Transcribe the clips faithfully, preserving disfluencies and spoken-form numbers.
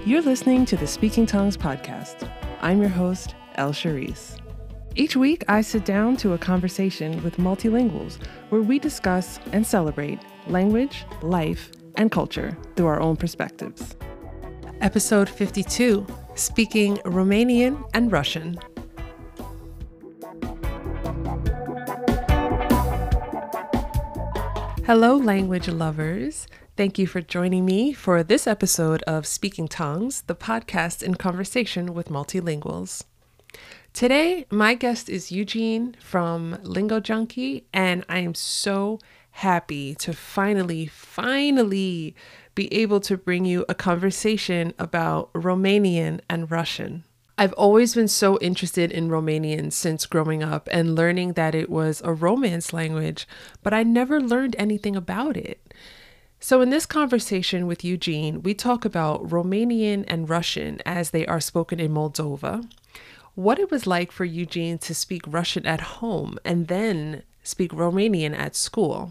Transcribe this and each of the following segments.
You're listening to the Speaking Tongues podcast. I'm your host, El Charisse. Each week, I sit down to a conversation with multilinguals where we discuss and celebrate language, life, and culture through our own perspectives. Episode fifty-two, Speaking Romanian and Russian. Hello, language lovers. Thank you for joining me for this episode of Speaking Tongues, the podcast in conversation with multilinguals. Today, my guest is Eugene from Lingo Junkie, and I am so happy to finally, finally be able to bring you a conversation about Romanian and Russian. I've always been so interested in Romanian since growing up and learning that it was a Romance language, but I never learned anything about it. So in this conversation with Eugene, we talk about Romanian and Russian as they are spoken in Moldova, what it was like for Eugene to speak Russian at home and then speak Romanian at school.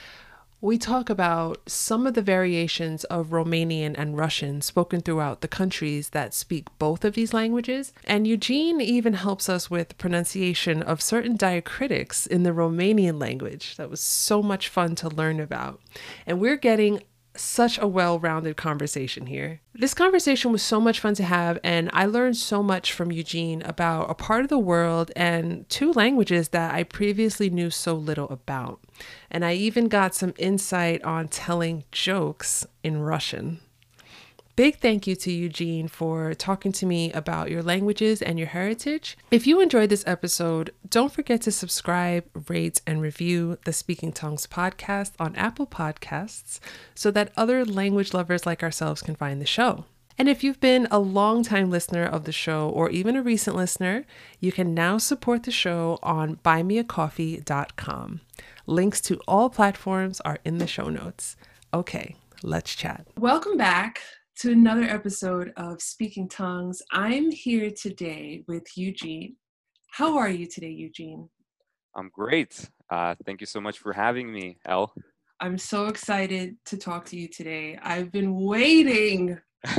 We talk about some of the variations of Romanian and Russian spoken throughout the countries that speak both of these languages, and Eugene even helps us with pronunciation of certain diacritics in the Romanian language. That was so much fun to learn about. And we're getting such a well-rounded conversation here. This conversation was so much fun to have, and I learned so much from Eugene about a part of the world and two languages that I previously knew so little about. And I even got some insight on telling jokes in Russian. Big thank you to Eugene for talking to me about your languages and your heritage. If you enjoyed this episode, don't forget to subscribe, rate, and review the Speaking Tongues podcast on Apple Podcasts so that other language lovers like ourselves can find the show. And if you've been a longtime listener of the show or even a recent listener, you can now support the show on buy me a coffee dot com. Links to all platforms are in the show notes. Okay, let's chat. Welcome back to another episode of Speaking Tongues. I'm here today with Eugene. How are you today, Eugene? I'm great. Uh, thank you so much for having me, Elle. I'm so excited to talk to you today. I've been waiting,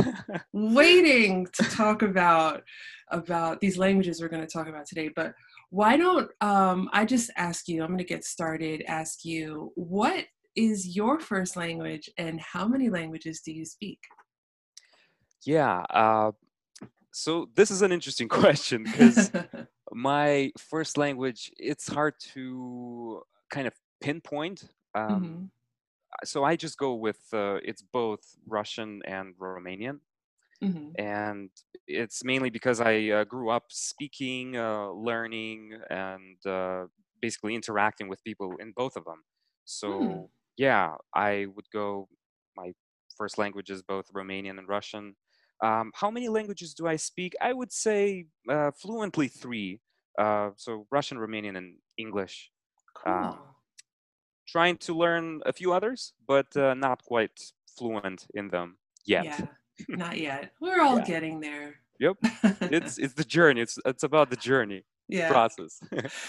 waiting to talk about, about these languages we're going to talk about today. But why don't um, I just ask you, I'm going to get started, ask you, what is your first language and how many languages do you speak? Yeah. Uh, so this is an interesting question because my first language, it's hard to kind of pinpoint. Um, mm-hmm. So I just go with, uh, it's both Russian and Romanian. Mm-hmm. And it's mainly because I uh, grew up speaking, uh, learning, and uh, basically interacting with people in both of them. So Mm. yeah, I would go, my first language is both Romanian and Russian. Um, how many languages do I speak? I would say uh, fluently three. Uh, so Russian, Romanian, and English. Cool. Um, trying to learn a few others, but uh, not quite fluent in them yet. Yeah, not yet. We're all Yeah. getting there. Yep. It's it's the journey. It's it's about the journey, yeah. process.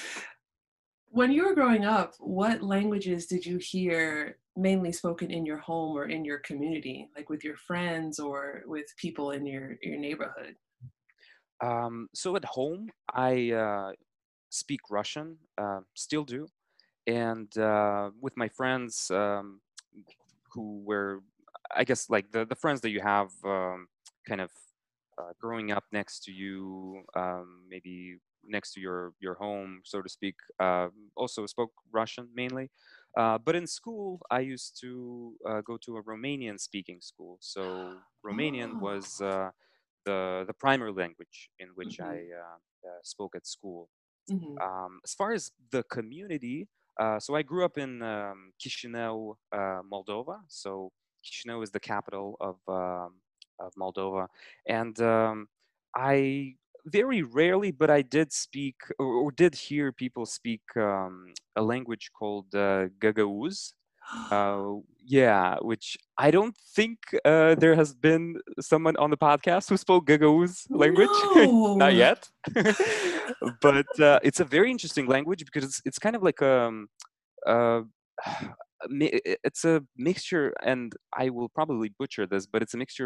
When you were growing up, what languages did you hear mainly spoken in your home or in your community, like with your friends or with people in your, your neighborhood? Um, so at home, I uh, speak Russian, uh, still do, and uh, with my friends um, who were, I guess, like the the friends that you have, um, kind of uh, growing up next to you, um, maybe next to your your home, so to speak, uh, also spoke Russian mainly. Uh, but in school, I used to uh, go to a Romanian speaking school. So Romanian Oh. was uh, the the primary language in which Mm-hmm. I uh, uh, spoke at school. Mm-hmm. Um, as far as the community, uh, so I grew up in um, Chisinau, uh, Moldova. So Chisinau is the capital of um, of Moldova, and um, I very rarely, but I did speak or, or did hear people speak um, a language called uh, Gagauz. Uh, yeah, which I don't think uh, there has been someone on the podcast who spoke Gagauz language. Not No. yet. But uh, it's a very interesting language because it's, it's kind of like um, uh, mi- i- it's a mixture, and I will probably butcher this, but it's a mixture of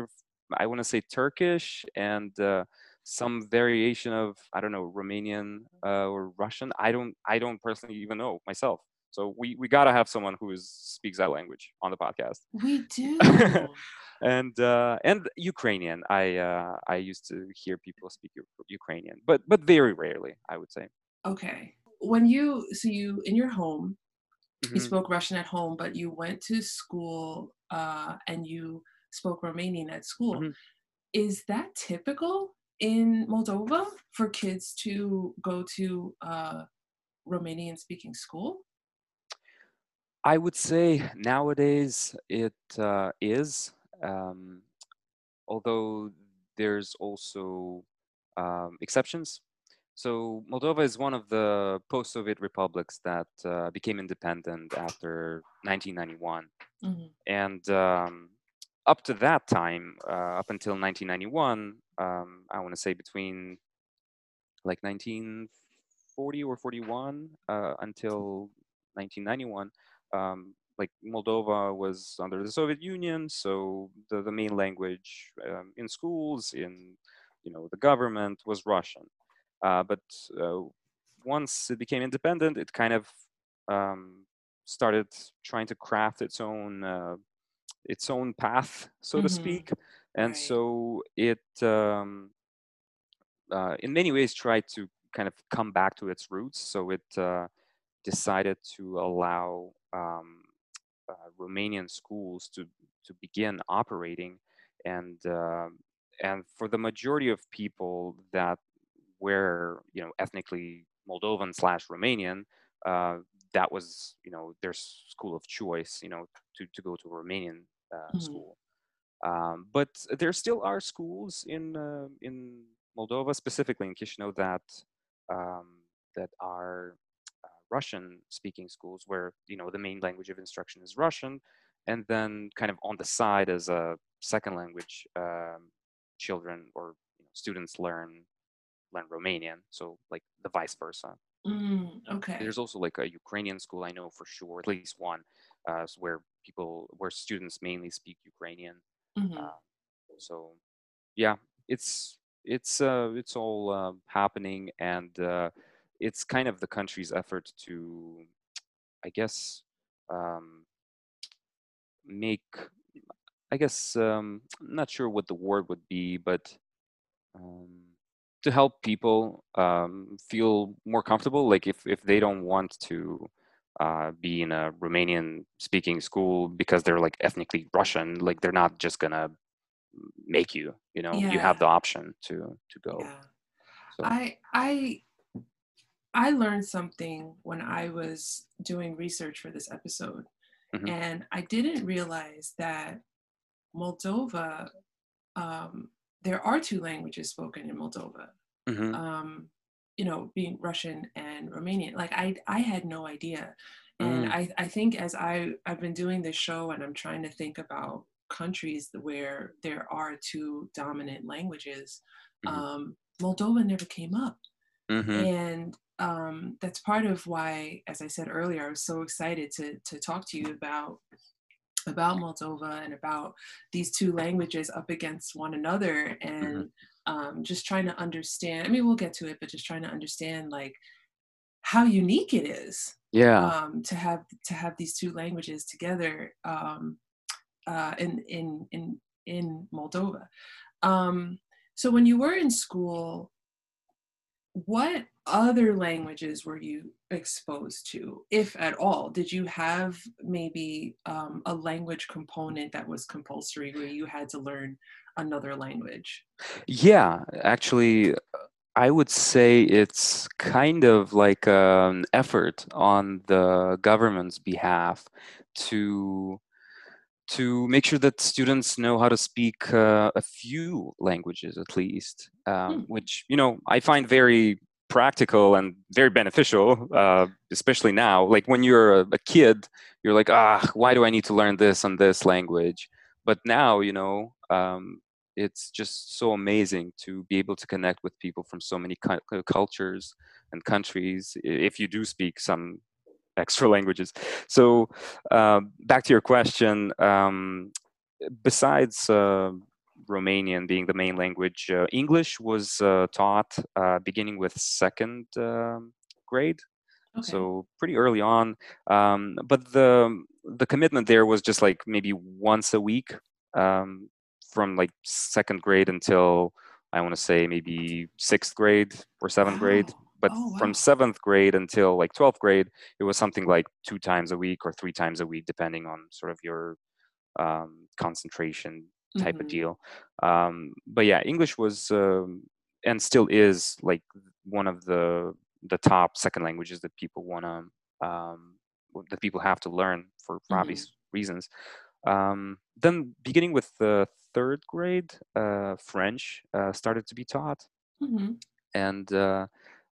I want to say Turkish and uh, some variation of, I don't know, Romanian uh, or Russian. I don't I don't personally even know myself. So we we gotta have someone who is, speaks that language on the podcast. We do. and uh, and Ukrainian. I uh, I used to hear people speak U- Ukrainian, but but very rarely, I would say. Okay. When you, so you, in your home, you hmm spoke Russian at home, but you went to school uh, and you spoke Romanian at school. hmm Is that typical in Moldova for kids to go to uh, Romanian speaking school? I would say nowadays it uh, is, um, although there's also um, exceptions. So Moldova is one of the post-Soviet republics that uh, became independent after nineteen ninety-one, Mhm. and um, up to that time, uh, up until nineteen ninety-one, um, I want to say between like nineteen forty or forty-one uh, until nineteen ninety-one, um, like Moldova was under the Soviet Union, so the, the main language um, in schools, in you know the government, was Russian. Uh, but uh, once it became independent, it kind of um, started trying to craft its own uh, its own path, so to Mhm. speak, and Right. so it. Um, uh, in many ways tried to kind of come back to its roots. So it uh, decided to allow um, uh, Romanian schools to to begin operating, and uh, and for the majority of people that were you know ethnically Moldovan slash Romanian, uh, that was you know their school of choice. You know to to go to a Romanian uh, Mhm. school. Um, but there still are schools in uh, in Moldova, specifically in Chisinau, that um, that are uh, Russian-speaking schools, where you know the main language of instruction is Russian, and then kind of on the side as a second language, um, children or you know, students learn learn Romanian. So like the vice versa. Mm, okay. There's also like a Ukrainian school I know for sure, at least one, uh, s- where people where students mainly speak Ukrainian. Mhm. Uh, so yeah, it's it's uh, it's all uh, happening, and uh, it's kind of the country's effort to, I guess, um, make. I guess um, not sure what the word would be, but um, to help people um, feel more comfortable. Like if if they don't want to uh, be in a Romanian speaking school because they're like ethnically Russian, like they're not just gonna make you. You know, you have Yeah. the option to to go. Yeah. So. I I I learned something when I was doing research for this episode, hmm and I didn't realize that Moldova, um, there are two languages spoken in Moldova. hmm Um, you know, being Russian and Romanian. Like I, I had no idea, and mm I, I think as I, I've been doing this show and I'm trying to think about countries where there are two dominant languages, hmm um, Moldova never came up, hmm and um, that's part of why, as I said earlier, I was so excited to to talk to you about about Moldova and about these two languages up against one another, hmm and um, just trying to understand. I mean, we'll get to it, but just trying to understand like how unique it is Yeah. um, to have to have these two languages together um, uh, in in in in Moldova. Um, so when you were in school, what other languages were you exposed to, if at all? Did you have maybe um, a language component that was compulsory where you had to learn another language? Yeah, actually, I would say it's kind of like an effort on the government's behalf to to make sure that students know how to speak uh, a few languages at least, um, Hmm. which you know I find very practical and very beneficial, uh, especially now. Like when you're a, a kid, you're like, ah, why do I need to learn this and this language? But now, you know, um, it's just so amazing to be able to connect with people from so many cu- cultures and countries i- if you do speak some extra languages. So uh, back to your question. Um, besides uh, Romanian being the main language. Uh, English was uh, taught uh, beginning with second um, grade, Okay. so pretty early on. Um, but the the commitment there was just like maybe once a week, um, from like second grade until I want to say maybe sixth grade or seventh grade. Wow. But Oh, from wow. seventh grade until like twelfth grade, it was something like two times a week or three times a week, depending on sort of your um, concentration type of Mm-hmm. deal. Um, but yeah, English was um, and still is like one of the the top second languages that people want to um, that people have to learn for, for Mm-hmm. obvious reasons. Um, then beginning with the third grade, uh, French uh, started to be taught, Mm-hmm. and uh,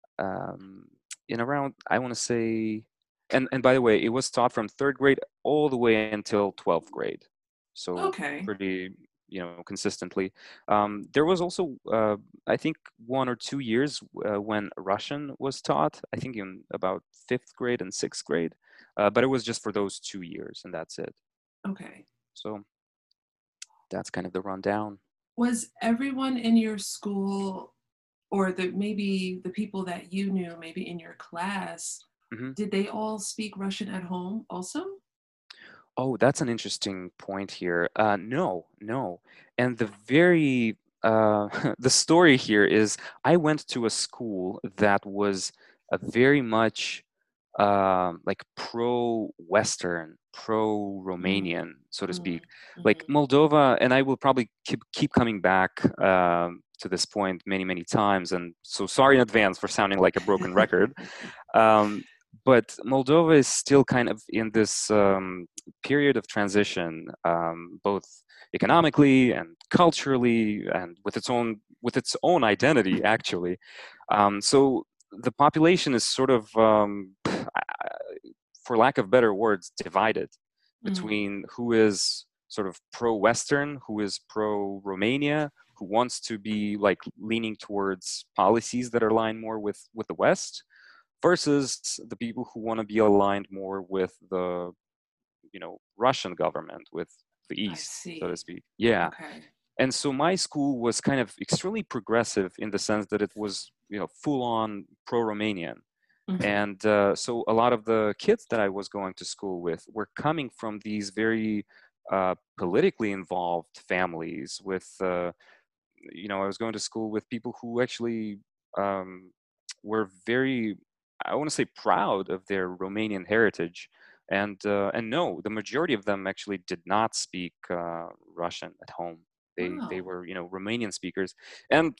um, in around I want to say, and and by the way, it was taught from third grade all the way until twelfth grade, so Okay. pretty, you know, consistently. Um, there was also uh, I think one or two years uh, when Russian was taught. I think in about fifth grade and sixth grade, uh, but it was just for those two years, and that's it. Okay. So that's kind of the rundown. Was everyone in your school, or the maybe the people that you knew, maybe in your class, hmm did they all speak Russian at home also? Oh, that's an interesting point here. Uh, no, no. And the very uh, the story here is I went to a school that was a very much um, like pro-Western, Mm, pro-Romanian, so to mm, speak. Like mhm. Moldova, and I will probably keep keep coming back um, to this point many, many times. And so sorry in advance for sounding like a broken record. Um, but Moldova is still kind of in this um, period of transition, um, both economically and culturally, and with its own with its own identity, actually. Um, so the population is sort of, um, for lack of better words, divided Mm, between who is sort of pro-Western, who is pro-Romania, who wants to be like leaning towards policies that are aligned more with with the West, versus the people who want to be aligned more with the, you know, Russian government, with the I East, so to see. speak. Yeah. Okay. And so my school was kind of extremely progressive in the sense that it was, you know, full on pro-Romanian. Mhm, And uh, so a lot of the kids that I was going to school with were coming from these very uh, politically involved families with, uh, you know, I was going to school with people who actually um, were very, I want to say, proud of their Romanian heritage. And uh, and no, the majority of them actually did not speak uh, Russian at home. They they wow. were, you know, Romanian speakers. And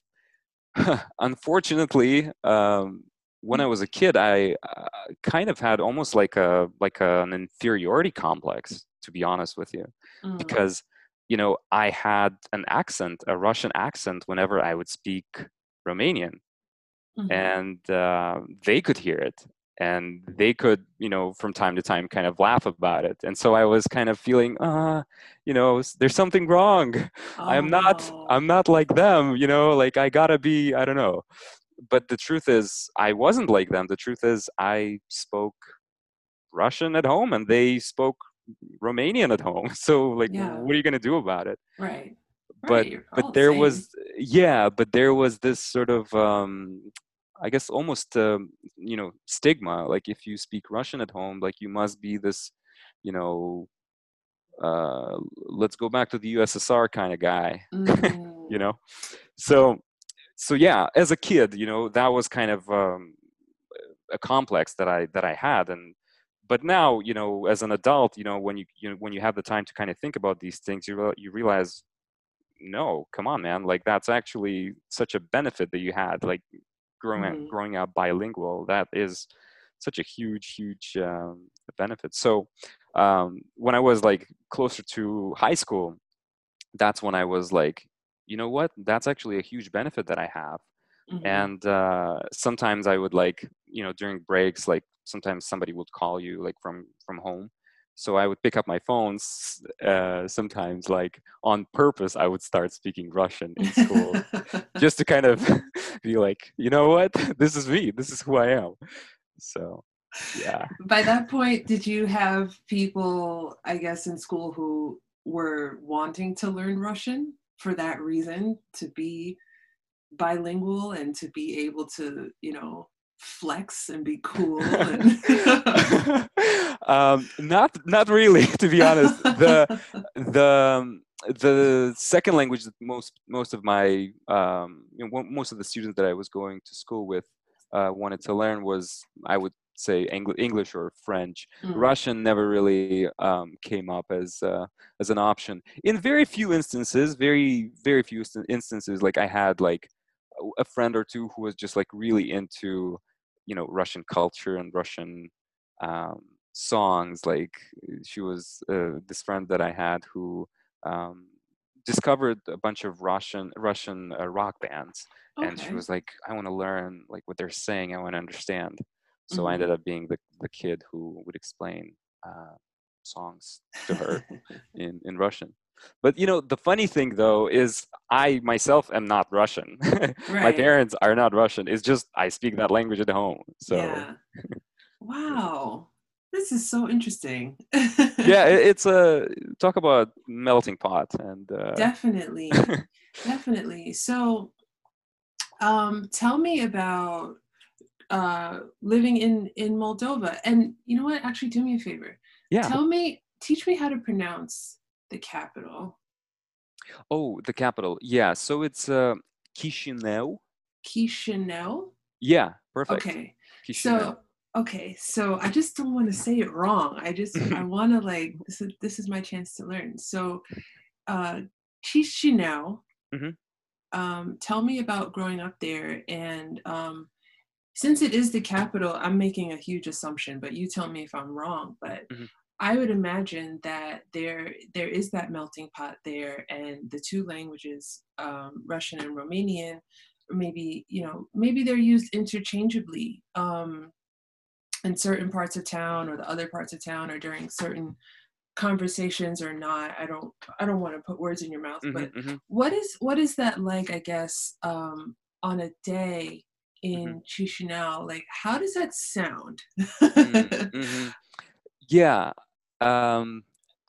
unfortunately, um, when I was a kid, I uh, kind of had almost like a like an inferiority complex, to be honest with you, Mm, because, you know, I had an accent, a Russian accent, whenever I would speak Romanian, mhm. and uh, they could hear it, and they could, you know, from time to time, kind of laugh about it, and so I was kind of feeling, uh, you know, s- there's something wrong. Oh, I'm not, no. I'm not like them, you know, like I gotta be, I don't know. But the truth is, I wasn't like them. The truth is, I spoke Russian at home, and they spoke Romanian at home. So, like, Yeah. what are you gonna do about it? Right. But Right. You're but all the there same. was, yeah, but there was this sort of, um, I guess, almost, um, you know, stigma. Like, if you speak Russian at home, like you must be this, you know, uh, let's go back to the U S S R kind of guy, you Mm, know. So so yeah, as a kid, you know, that was kind of um, a complex that I that I had. And but now, you know, as an adult, you know, when you, you know, when you have the time to kind of think about these things, you real you realize, no, come on, man, like that's actually such a benefit that you had, like growing up, mhm. growing up bilingual. That is such a huge, huge um, benefit. So um, when I was like closer to high school, that's when I was like, you know what? That's actually a huge benefit that I have. Mhm. And uh, sometimes I would, like, you know, during breaks, like sometimes somebody would call you like from from home. So I would pick up my phones uh, sometimes, like on purpose. I would start speaking Russian in school just to kind of be like, you know what? This is me. This is who I am. So yeah. By that point, did you have people, I guess, in school who were wanting to learn Russian? for that reason to be bilingual and to be able to, you know, flex and be cool and um, not not really, to be honest. The the um, the second language that most most of my um, you know, mo- most of the students that I was going to school with uh, wanted to learn was, I would say, Engl- English or French. Mm, Russian never really um, came up as uh, as an option. In very few instances, very very few inst- instances, like I had like a a friend or two who was just like really into, you know, Russian culture and Russian um, songs. Like she was uh, this friend that I had who um, discovered a bunch of Russian Russian uh, rock bands, and she okay. was like, "I want to learn like what they're saying. I want to understand." So I ended Mhm. up being the the kid who would explain uh, songs to her in in Russian. But you know, the funny thing though is I myself am not Russian. My Right. parents are not Russian. It's just I speak that language at home. So Yeah. yeah, Wow. This is so interesting. yeah, it, it's a talk about melting pot and uh, Definitely. Definitely. So, um, tell me about uh, living in in Moldova. And you know what? Actually, do me a favor. yeah. Tell me, teach me how to pronounce the capital. Oh, the capital. Yeah, so it's uh, Chisinau. Chisinau. Yeah, perfect. Okay. Chisinau. So, okay. So I just don't want to say it wrong. I just I want to like this is this is my chance to learn. So, uh, Chisinau. Hmm. Um, tell me about growing up there and um, since it is the capital, I'm making a huge assumption, but you tell me if I'm wrong. But Hmm. I would imagine that there there is that melting pot there, and the two languages, um, Russian and Romanian, maybe you know maybe they're used interchangeably um, in certain parts of town or the other parts of town or during certain conversations or not. I don't I don't want to put words in your mouth, Hmm. but Hmm. what is what is that like, I guess, um, on a day Hmm. in Chisinau? Like how does that sound? Hmm. Yeah. Um,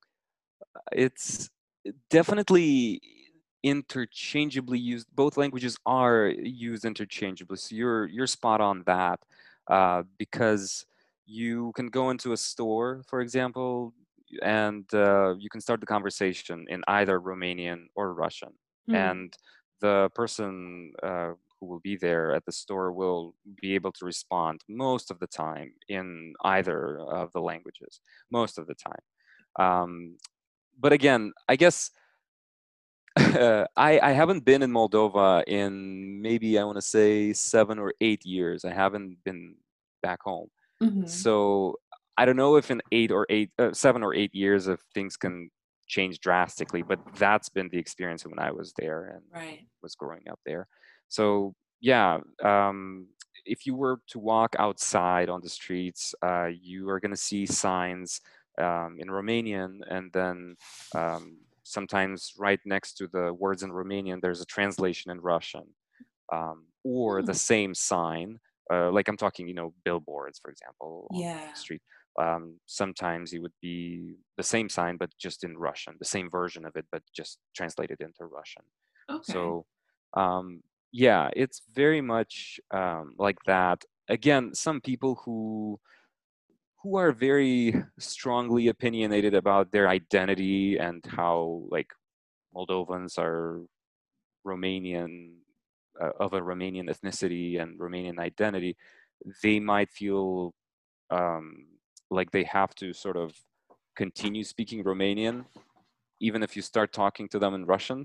it's definitely interchangeably used. Both languages are used interchangeably. So you're you're spot on that, uh, because you can go into a store, for example, and uh, you can start the conversation in either Romanian or Russian, Hmm. and the person uh, who will be there at the store will be able to respond most of the time in either of the languages, most of the time. Um, but again, I guess uh, I I haven't been in Moldova in maybe I want to say seven or eight years. I haven't been back home, Hmm. so I don't know if in eight or eight, uh, seven or eight years if things can change drastically. But that's been the experience when I was there and Right. was growing up there. So yeah, um, if you were to walk outside on the streets, uh, you are going to see signs um, in Romanian, and then um, sometimes right next to the words in Romanian, there's a translation in Russian, um, or the Hmm. same sign. Uh, like I'm talking, you know, billboards, for example, on Yeah. the street. Um, sometimes it would be the same sign, but just in Russian, the same version of it, but just translated into Russian. Okay. So, um, yeah, it's very much um, like that. Again, some people who who are very strongly opinionated about their identity and how like Moldovans are Romanian, uh, of a Romanian ethnicity and Romanian identity, they might feel um, like they have to sort of continue speaking Romanian even if you start talking to them in Russian.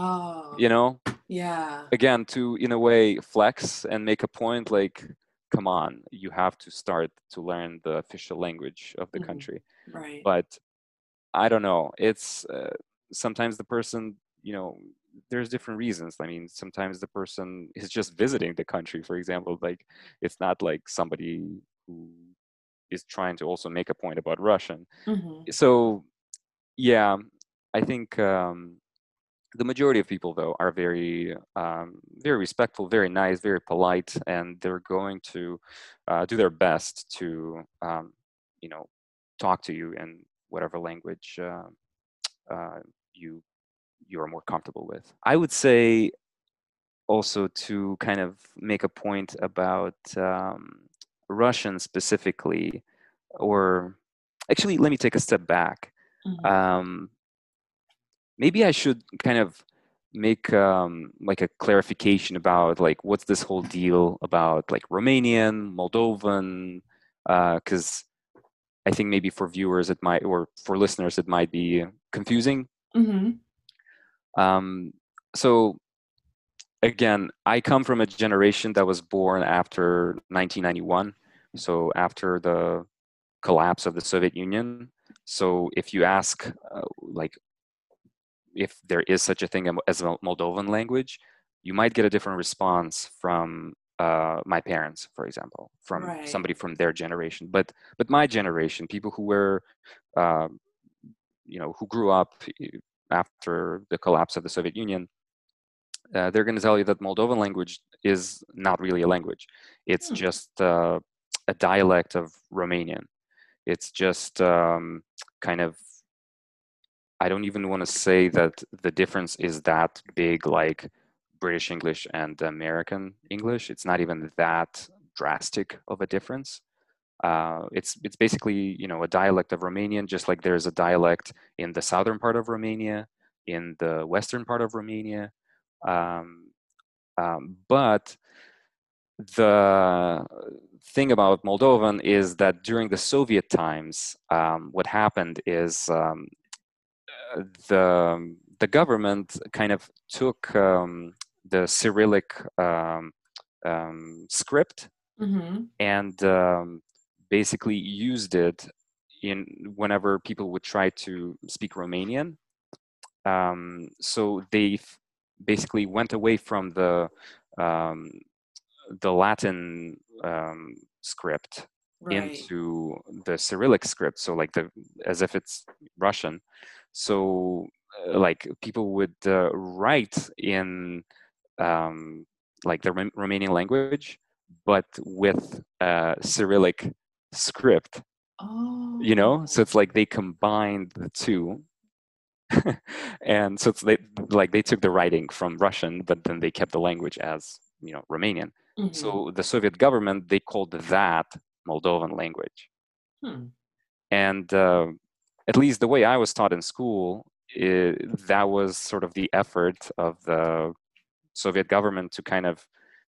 Oh, You know, yeah. again, to in a way flex and make a point like, come on, you have to start to learn the official language of the Hmm. country. Right. But I don't know. It's uh, sometimes the person, you know, there's different reasons. I mean, sometimes the person is just visiting the country, for example. Like, it's not like somebody who is trying to also make a point about Russian. Hmm. So, yeah, I think um, the majority of people, though, are very, um, very respectful, very nice, very polite, and they're going to uh, do their best to, um, you know, talk to you in whatever language uh, uh, you you are more comfortable with. I would say also to kind of make a point about um, Russian specifically, or actually, let me take a step back. Mhm. Um, maybe I should kind of make um, like a clarification about like what's this whole deal about like Romanian, Moldovan, because I think maybe for viewers it might, or for listeners it might be confusing. Mhm. Um, so again, I come from a generation that was born after nineteen ninety-one, so after the collapse of the Soviet Union. So if you ask, uh, like, if there is such a thing as a Moldovan language, you might get a different response from uh, my parents, for example, from Right. somebody from their generation. But but my generation, people who were, uh, you know, who grew up after the collapse of the Soviet Union, uh, they're going to tell you that Moldovan language is not really a language. It's Hmm. just uh, a dialect of Romanian. It's just um, kind of, I don't even want to say that the difference is that big like British English and American English. It's not even that drastic of a difference. Uh, it's it's basically, you know, a dialect of Romanian, just like there's a dialect in the southern part of Romania, in the western part of Romania. Um, um, but the thing about Moldovan is that during the Soviet times, um, what happened is um, the the government kind of took um, the Cyrillic um, um, script Mhm. and um, basically used it in whenever people would try to speak Romanian. Um, so they f- basically went away from the um, the Latin um, script Right. into the Cyrillic script, so like the as if it's Russian. So uh, like people would uh, write in um, like the Rom- Romanian language, but with uh, Cyrillic script. You know, so Oh. it's like they combined the two. And so it's they like they took the writing from Russian, but then they kept the language as, you know, Romanian. Mhm. So the Soviet government, they called that Moldovan language. Hmm. And uh, at least the way I was taught in school, I that was sort of the effort of the Soviet government to kind of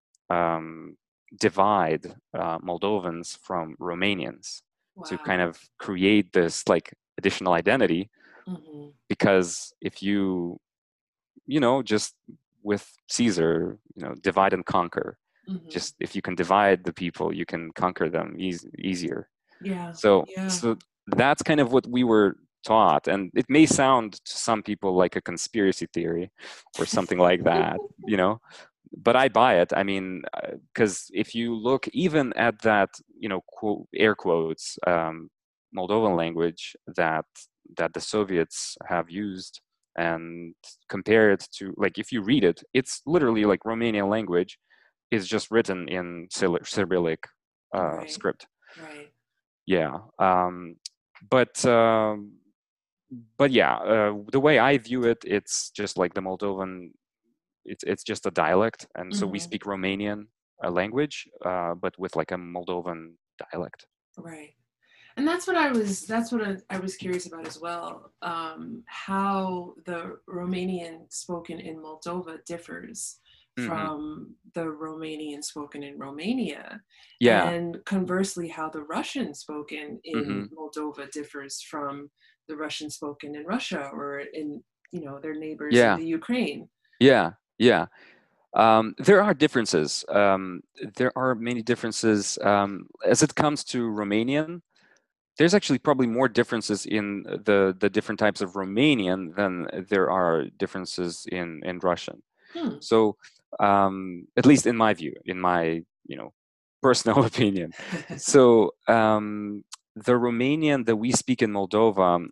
um, divide uh, Moldovans from Romanians, to kind Wow. of create this like additional identity. Mhm. Because if you you know, just with Caesar, you know, divide and conquer. Mhm. Just if you can divide the people, you can conquer them eas easier. Yeah. So, Yeah. so that's kind of what we were taught, and it may sound to some people like a conspiracy theory or something like that, you know. But I buy it. I mean, because if you look even at that, you know, quote, air quotes, um, Moldovan language that that the Soviets have used, and compare it to, like, if you read it, it's literally like Romanian language is just written in Cyrillic uh, Right. script. Right. Yeah. Um, but um, but yeah, uh, the way I view it, it's just like the Moldovan. It's it's just a dialect, and so we Mhm. speak Romanian uh, language, uh, but with like a Moldovan dialect. Right. And that's what I was that's what I, I was curious about as well. Um, how the Romanian spoken in Moldova differs Hmm. from the Romanian spoken in Romania. Yeah. And conversely, how the Russian spoken in Hmm. Moldova differs from the Russian spoken in Russia or in, you know, their neighbors in Yeah. the Ukraine. Yeah. Yeah. Um, there are differences. Um, there are many differences um, as it comes to Romanian. There's actually probably more differences in the the different types of Romanian than there are differences in in Russian. Hmm. So, um, at least in my view, in my, you know, personal opinion. So, um, the Romanian that we speak in Moldova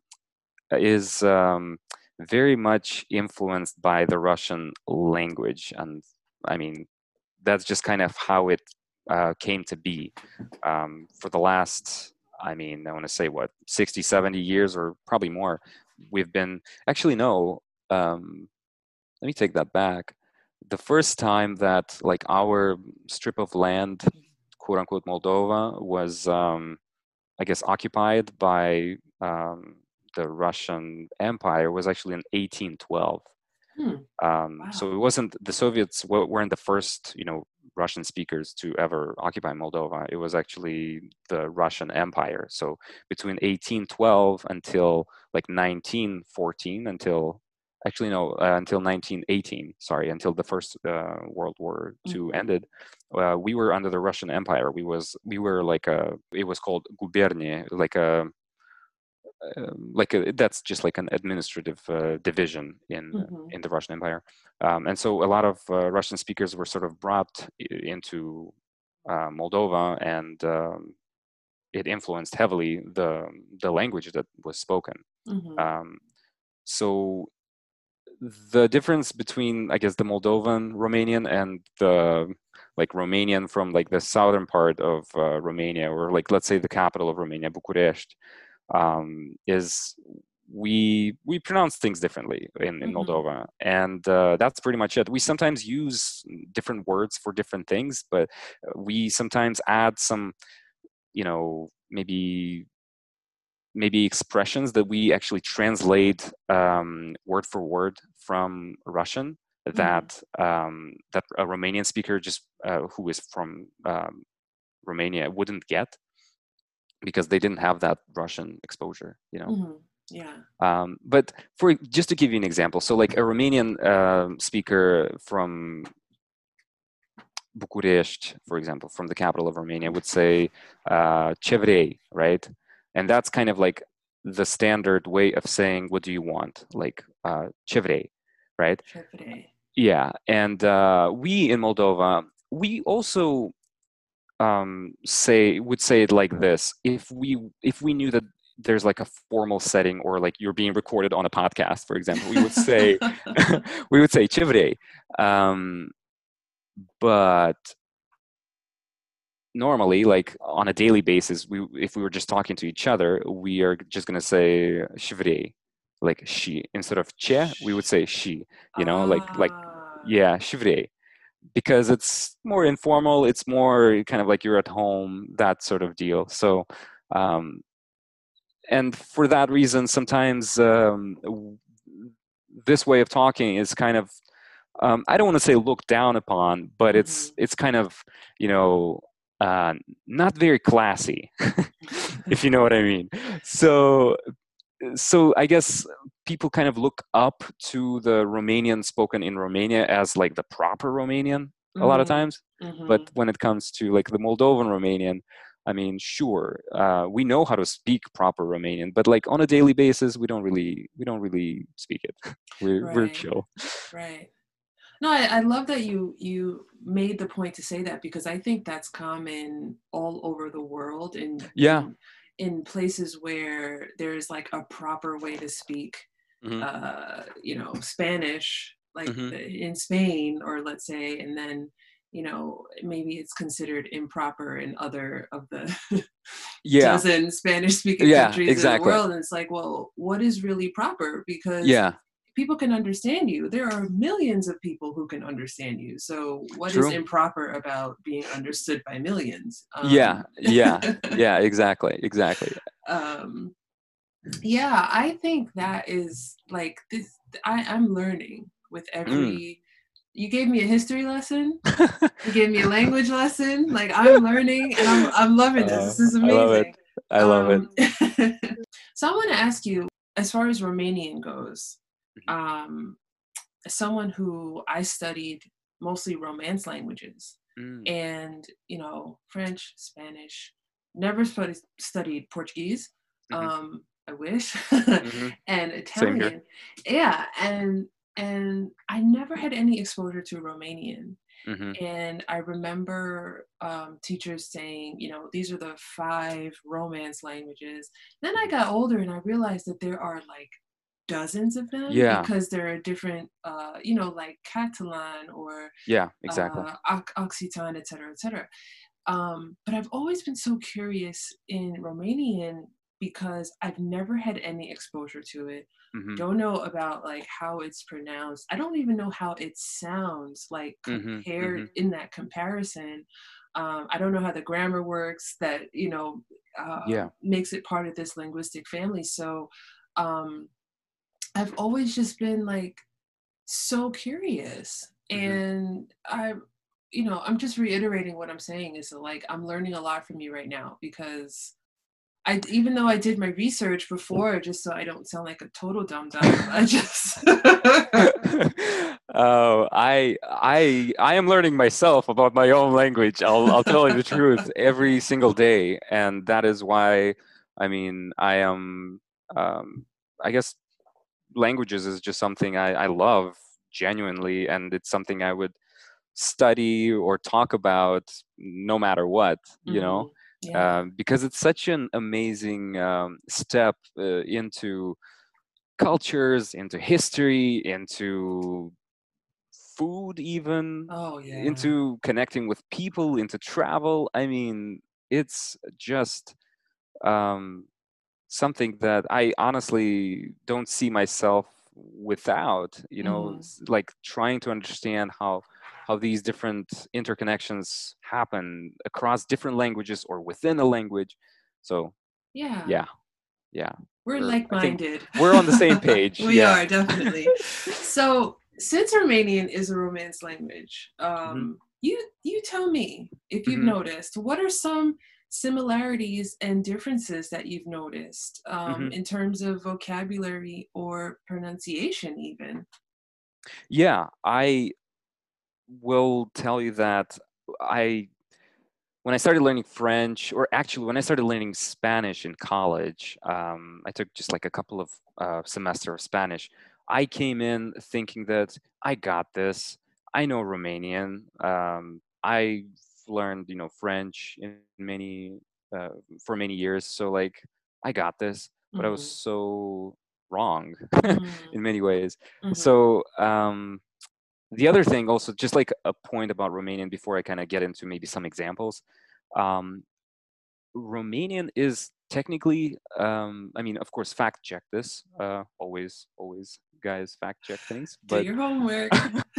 is um, very much influenced by the Russian language, and I mean that's just kind of how it uh, came to be um, for the last, I mean, I want to say what, sixty, seventy years or probably more. We've been, actually, no, um, let me take that back. The first time that like our strip of land, quote unquote, Moldova was, um, I guess, occupied by um, the Russian Empire was actually in eighteen twelve. Hmm. Um, Wow. so it wasn't the Soviets wa- weren't the first, you know, Russian speakers to ever occupy Moldova. It was actually the Russian Empire. So between eighteen twelve until like nineteen fourteen, until actually no, uh, until nineteen eighteen. Sorry, until the first uh, World War Two Mhm. ended, uh, we were under the Russian Empire. We was we were like a. It was called gubernia, like a um, like a, that's just like an administrative uh, division in Mhm. in the Russian Empire, um, and so a lot of uh, Russian speakers were sort of brought into uh, Moldova, and um, it influenced heavily the the language that was spoken. Mhm. Um, so the difference between, I guess, the Moldovan Romanian and the like Romanian from like the southern part of uh, Romania, or like let's say the capital of Romania, Bucharest, um, is we we pronounce things differently in, in Mhm. Moldova, and uh, that's pretty much it. We sometimes use different words for different things, but we sometimes add some, you know, maybe maybe expressions that we actually translate um, word for word from Russian Mhm. that um, that a Romanian speaker just uh, who is from um, Romania wouldn't get, because they didn't have that Russian exposure, you know. Mhm. Yeah. Um, but for just to give you an example, so like a Romanian uh, speaker from Bucharest, for example, from the capital of Romania, would say uh, "Ce vrei," right? And that's kind of like the standard way of saying "What do you want?" Like uh, "Ce vrei," right? Chevrolet. Yeah, and uh, we in Moldova, we also um, say would say it like this: if we if we knew that there's like a formal setting, or like you're being recorded on a podcast, for example, we would say we would say "Ce vrei," um, but normally, like on a daily basis, we if we were just talking to each other, we are just gonna say "shvrei," like she, instead of "che," we would say "she." You know, like like Ah. yeah, "shvrei," because it's more informal. It's more kind of like you're at home, that sort of deal. So, um, and for that reason, sometimes um, w- this way of talking is kind of um, I don't want to say looked down upon, but it's Mhm. it's kind of, you know, uh, not very classy, if you know what I mean. So so I guess people kind of look up to the Romanian spoken in Romania as like the proper Romanian a lot of Mhm. times, but Mhm. when it comes to like the Moldovan Romanian, I mean, sure, uh, we know how to speak proper Romanian, but like on a daily basis, we don't really we don't really speak it. We're we're Right. chill. Right. No, I, I love that you you made the point to say that, because I think that's common all over the world, in Yeah. in in places where there's like a proper way to speak, Hmm. uh, you know, Spanish, like Hmm. in Spain, or let's say, and then, you know, maybe it's considered improper in other of the Yeah. dozen Spanish speaking Yeah. countries in the Exactly. world. And it's like, well, what is really proper? Because Yeah. people can understand you. There are millions of people who can understand you. So what is True. improper about being understood by millions? Yeah. Um, Yeah. Yeah. Exactly. Exactly. um, yeah, I think that is like this. I, I'm learning with Mm. every. You gave me a history lesson. You gave me a language lesson. Like, I'm learning, and I'm I'm loving this. uh, This is I love it. amazing. I love it. Um, so I want to ask you, as far as Romanian goes, Mhm. um, as someone who I studied mostly Romance languages, Mm. and you know, French, Spanish, never studied studied Portuguese. Hmm. Um, I wish, Hmm. and Same here. Italian. Yeah, and and I never had any exposure to Romanian. Hmm. And I remember um, teachers saying, you know, these are the five Romance languages. Then I Hmm. got older and I realized that there are like dozens of them, Yeah. because there are different, uh, you know, like Catalan or Yeah. Exactly. uh, Oc- Occitan, et cetera, et cetera. Um, but I've always been so curious in Romanian, because I've never had any exposure to it. Mm-hmm. Don't know about like how it's pronounced. I don't even know how it sounds like Mm-hmm. compared Mm-hmm. in that comparison. Um, I don't know how the grammar works that, you know, uh, Yeah. makes it part of this linguistic family. So um, I've always just been like so curious. Mm-hmm. And I, you know, I'm just reiterating what I'm saying is that, like, I'm learning a lot from you right now because I, even though I did my research before, just so I don't sound like a total dum dum, I just. Oh, I I I am learning myself about my own language. I'll I'll tell you the truth every single day, and that is why I mean I am um, I guess languages is just something I, I love genuinely, and it's something I would study or talk about no matter what, you know, Mhm. Yeah. um, because it's such an amazing um, step uh, into cultures, into history, into food, even Oh yeah. into connecting with people, into travel. I mean, it's just um, something that I honestly don't see myself without, you know, Hmm. s- like trying to understand how how these different interconnections happen across different languages or within a language. So Yeah. yeah, yeah. We're We're I think like-minded. we're on the same page. We Yeah. are definitely. So, since Romanian is a Romance language, Hmm. um, you you tell me if you've Hmm. noticed what are some similarities and differences that you've noticed um, Hmm. in terms of vocabulary or pronunciation, even. Yeah, I will tell you that I when I started learning French, or actually when I started learning Spanish in college, um, I took just like a couple of uh, semester of Spanish. I came in thinking that I got this. I know Romanian. Um, I've learned, you know, French in many uh, for many years. So like, I got this, but I was Mm-hmm. so wrong Mm-hmm. in many ways. Mm-hmm. So um, the other thing also, just like a point about Romanian before I kind of get into maybe some examples. um, Romanian is technically, um, I mean, of course, fact check this. Uh, always, always, guys, fact check things. Do But, your homework.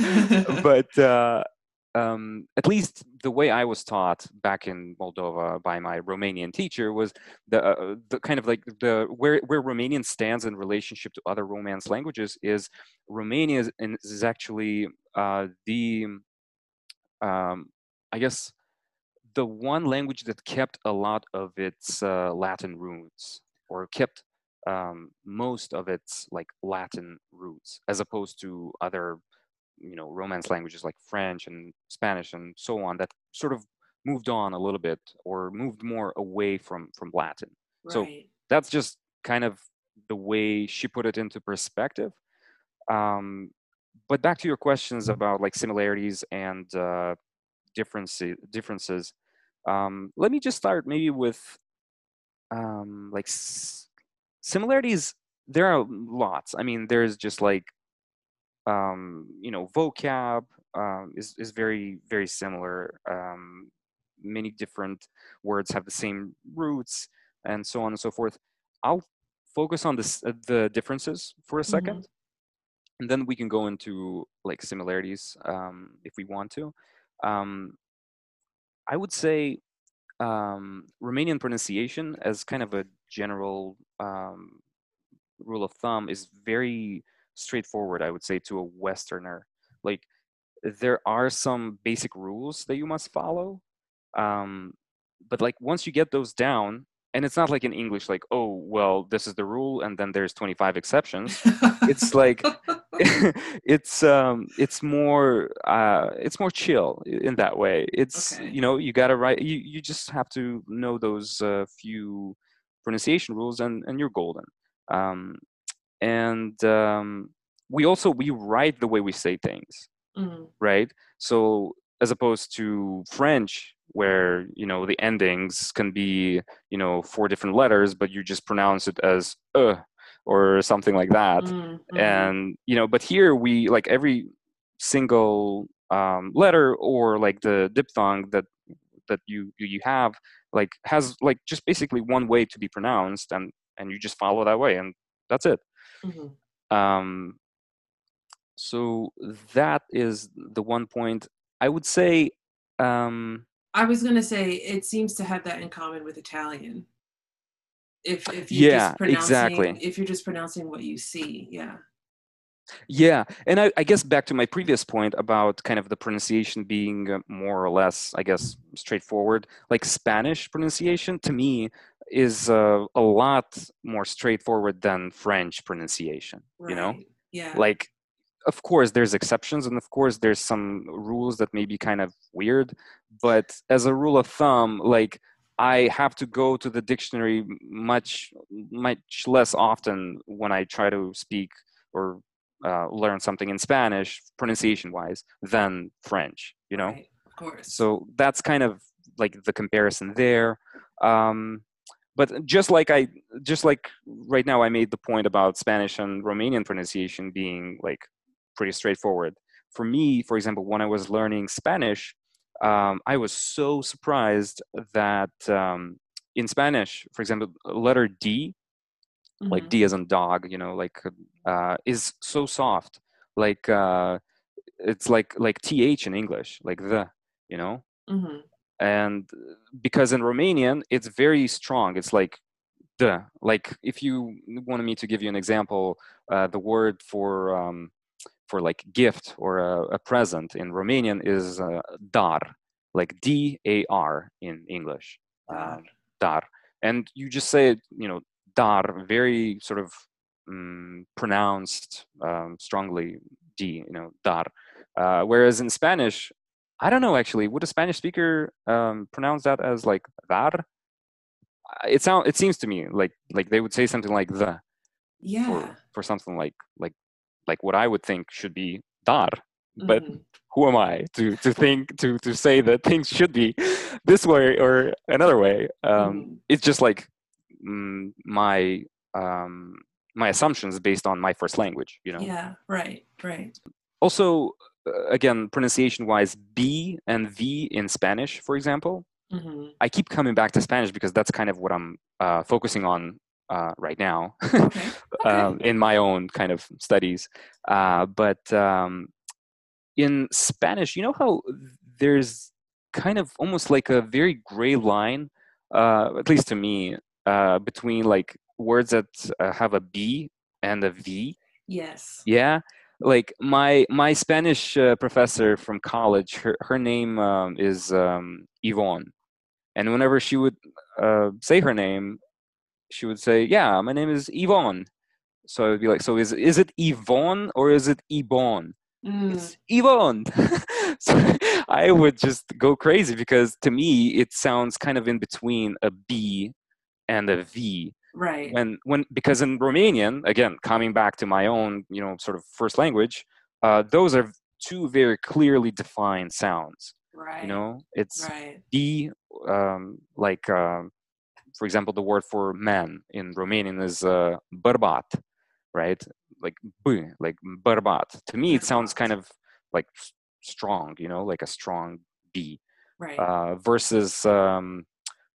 but uh, um, at least the way I was taught back in Moldova by my Romanian teacher was the uh, the kind of like the where where Romanian stands in relationship to other Romance languages is Romania is, is actually uh, the um, I guess the one language that kept a lot of its uh, Latin roots, or kept um, most of its like Latin roots, as opposed to other, you know, Romance languages like French and Spanish and so on that sort of moved on a little bit or moved more away from from Latin. So Right. that's just kind of the way she put it into perspective. Um, but back to your questions about like similarities and uh, differences differences. Um, let me just start maybe with um, like s- similarities. There are lots. I mean, there's just like um, you know, vocab um, is is very very similar. Um, many different words have the same roots, and so on and so forth. I'll focus on this uh, the differences for a Mm-hmm. second, and then we can go into like similarities um, if we want to. Um, I would say um, Romanian pronunciation, as kind of a general um, rule of thumb, is very straightforward, I would say, to a Westerner. Like, there are some basic rules that you must follow. Um, but like once you get those down, and it's not like in English, like, oh, well, this is the rule, and then there's twenty-five exceptions. It's like it's um it's more uh it's more chill in that way. It's, Okay. you know, you gotta write, you, you just have to know those uh, few pronunciation rules, and and you're golden. um and um we also we write the way we say things, Mm-hmm. right? So as opposed to French, where, you know, the endings can be, you know, four different letters, but you just pronounce it as uh or something like that. Mm-hmm. And, you know, but here we like every single um, letter, or like the diphthong that that you you have, like has like just basically one way to be pronounced, and and you just follow that way, and that's it. Mhm. Um, so that is the one point I would say. Um, I was gonna say it seems to have that in common with Italian. If if you're yeah, just pronouncing exactly. if you're just pronouncing what you see, yeah. Yeah, and I, I guess back to my previous point about kind of the pronunciation being uh, more or less, I guess, straightforward. Like Spanish pronunciation to me is uh, a lot more straightforward than French pronunciation. You know, Right. Yeah. like of course there's exceptions, and of course there's some rules that may be kind of weird, but as a rule of thumb, like I have to go to the dictionary much much less often when I try to speak or uh, learn something in Spanish pronunciation wise than French, you know. Right. Of course. So that's kind of like the comparison there. um, but just like I just like right now I made the point about Spanish and Romanian pronunciation being like pretty straightforward. For me, for example, when I was learning Spanish, um, I was so surprised that um, in Spanish, for example, letter D, like Mhm. D as in dog, you know, like uh, is so soft, like uh, it's like like th in English, like the, you know, Mhm. and because in Romanian it's very strong. It's like the, like if you wanted me to give you an example, uh, the word for um, for like gift or a, a present in Romanian is uh, dar, like D A R in English, Dar. um, dar, and you just say it, you know, dar, very sort of um, pronounced um, strongly, D, you know, dar. Uh, whereas in Spanish, I don't know actually, would a Spanish speaker um, pronounce that as like dar? It sound it seems to me like like they would say something like the for Yeah. for something like like like what I would think should be dar, but Mhm. who am I to to think to to say that things should be this way or another way? Um, Mhm. it's just like mm, my um, my assumptions based on my first language, you know. Yeah. Right. Right. Also, uh, again, pronunciation wise, B and V in Spanish, for example, Mhm. I keep coming back to Spanish because that's kind of what I'm uh, focusing on uh, right now Okay. Okay. um, in my own kind of studies. Uh, but um, in Spanish, you know how there's kind of almost like a very gray line, uh, at least to me, uh, between like words that uh, have a B and a V. Yes. Yeah, like my my Spanish uh, professor from college, her her name um, is um, Yvonne, and whenever she would uh, say her name, she would say, "Yeah, my name is Yvonne." So I would be like, "So is is it Yvonne or is it Yvonne?" Mm. It's Yvonne. So I would just go crazy because to me it sounds kind of in between a B and a V. Right. When when because in Romanian, again, coming back to my own, you know, sort of first language, uh, those are two very clearly defined sounds. You Right. know, it's Right. B, um, like um, for example, the word for man in Romanian is uh, bărbat, right? Like b, like bărbat. To me, it sounds kind Berbat. of like s- strong, you know, like a strong B. Right. Uh, versus um,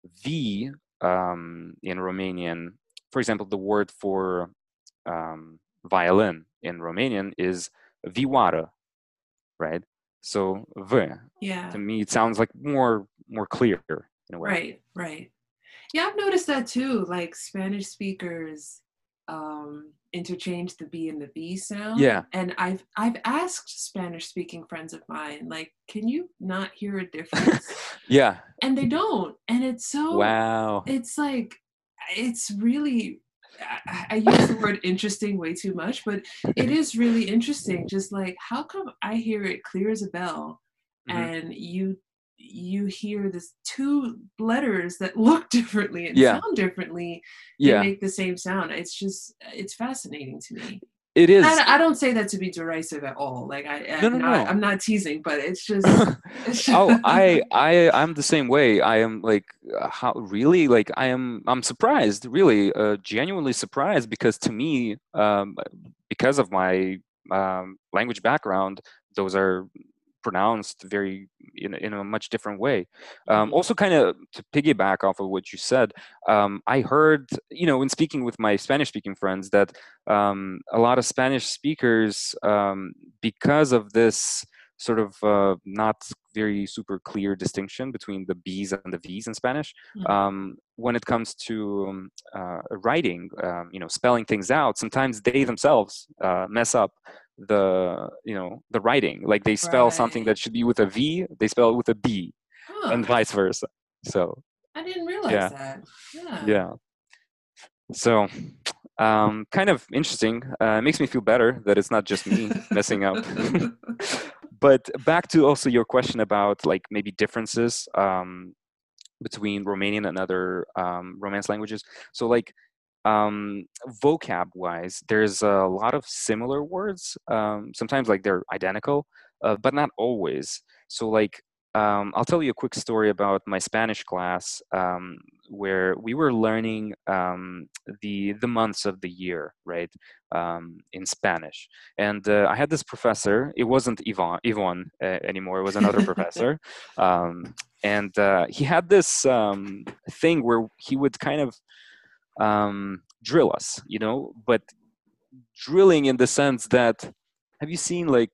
V um, in Romanian, for example, the word for um, violin in Romanian is vioară, right? So v, to Yeah. me, it sounds like more more clear in a way. Right. Right. Yeah, I've noticed that too. Like Spanish speakers um interchange the B and the B sound. Yeah. And I've I've asked Spanish speaking friends of mine, like, can you not hear a difference? Yeah. And they don't. And it's so Wow. it's like it's really I, I use the word interesting way too much, but it is really interesting. Just like how come I hear it clear as a bell Hmm. and you you hear this two letters that look differently and Yeah. sound differently, they Yeah. make the same sound. It's just it's fascinating to me. It is. And I, I don't say that to be derisive at all. Like I, No, I'm no, not no. I'm not teasing, but it's just it's just Oh, I, I, I'm the same way. I am like, uh, how really? Like, I am. I'm surprised, really, uh, genuinely surprised, because to me, um, because of my um, language background, those are pronounced very in, in a much different way. Um, Mhm. also, kind of to piggyback off of what you said, um, I heard, you know, in speaking with my Spanish speaking friends, that um, a lot of Spanish speakers, um, because of this sort of uh, not very super clear distinction between the B's and the V's in Spanish, Mhm. um, when it comes to um, uh, writing, um, you know, spelling things out, sometimes they themselves uh, mess up the, you know, the writing. Like they spell something Right. that should be with a V, they spell it with a B, and Huh. vice versa. So I didn't realize yeah, that. Yeah. yeah. So um, kind of interesting. Uh, it makes me feel better that it's not just me messing up. But back to also your question about like maybe differences um, between Romanian and other um, Romance languages. So like um, vocab wise, there's a lot of similar words. Um, sometimes like they're identical, uh, but not always. So like um, I'll tell you a quick story about my Spanish class, um, where we were learning um, the the months of the year, right, um, in Spanish. And uh, I had this professor. It wasn't Yvonne, Yvonne uh, anymore. It was another professor. Um, and uh, he had this um, thing where he would kind of um, drill us, you know, but drilling in the sense that, have you seen like,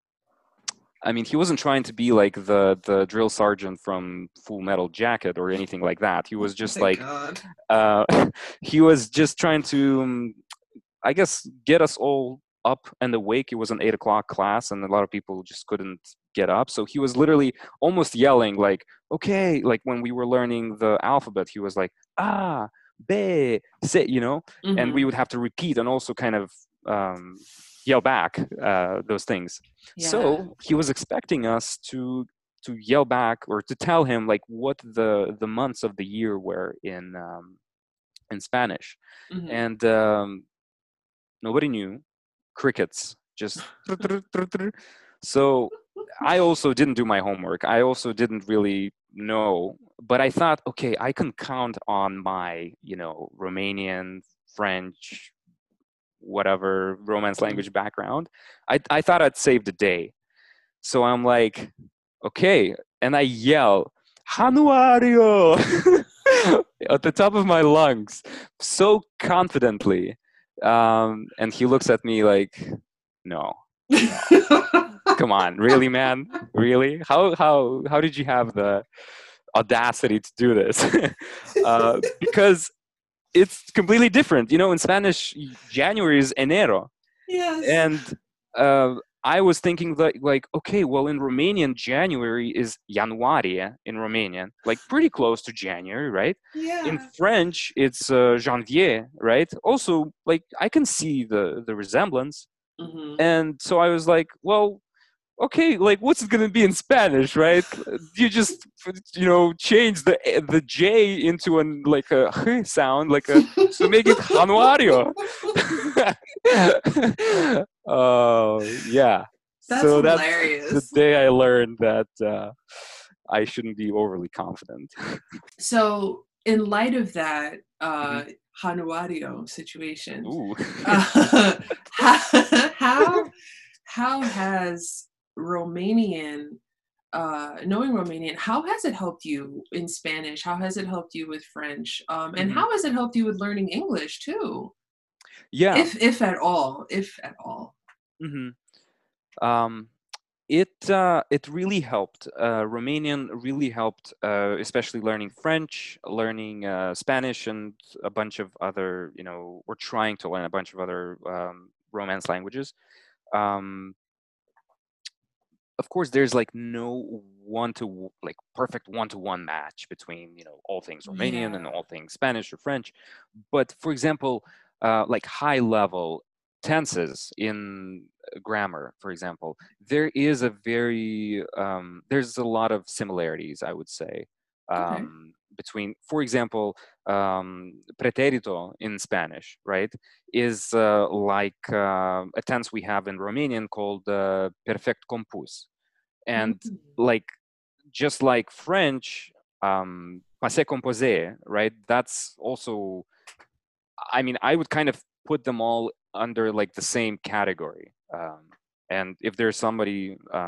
I mean, he wasn't trying to be like the the drill sergeant from Full Metal Jacket or anything like that. He was just Thank like, God. uh, he was just trying to, um, I guess, get us all up and awake. It was an eight o'clock class, and a lot of people just couldn't get up. So he was literally almost yelling, like, "Okay!" Like when we were learning the alphabet, he was like, "Ah, B, C," you know, and we Hmm. would have to repeat and also kind of um, yell back uh, those things. Yeah. So he was expecting us to to yell back or to tell him like what the the months of the year were in um, in Spanish, Hmm. and um, nobody knew. Crickets, just. So I also didn't do my homework. I also didn't really know, but I thought, okay, I can count on my, you know, Romanian, French, whatever Romance language background. I, I thought I'd save the day. So I'm like, okay. And I yell, Januario at the top of my lungs, so confidently. Um, and he looks at me like, no, no, come on, really, man? Really? How, how, how did you have the audacity to do this? uh, because it's completely different. You know, in Spanish, January is enero. Yes. And uh, I was thinking that, like, okay, well, in Romanian, January is Januarie in Romanian, like pretty close to January, right? In Yeah. French, it's uh, Janvier, right? Also, like, I can see the the resemblance. Hmm. And so I was like, well, okay, like what's it gonna be in Spanish, right? You just you know change the the J into an like a h sound, like a so make it Januario. Oh yeah. That's So that's the hilarious. day I learned that uh, I shouldn't be overly confident. So, in light of that Hmm. uh, Januario situation, Ooh. uh, how, how how has Romanian, uh, knowing Romanian, how has it helped you in Spanish? How has it helped you with French? Um, and Hmm. how has it helped you with learning English too? Yeah. If if at all, if at all. Hmm. Um, It uh, it really helped. Uh, Romanian really helped, uh, especially learning French, learning uh, Spanish, and a bunch of other. You know, we're trying to learn a bunch of other um, Romance languages. Um, of course, there's like no one to like perfect one to one match between you know all things Romanian and Yeah. all things Spanish or French. But for example, uh, like high level tenses in uh, grammar, for example, there is a very um, there's a lot of similarities, I would say, Okay. um, between, for example, um, pretérito in Spanish, right, is uh, like uh, a tense we have in Romanian called uh, perfect compus, and Mhm. like just like French, um, passé composé, right? That's also, I mean, I would kind of put them all under like the same category. Um, and if there's somebody um,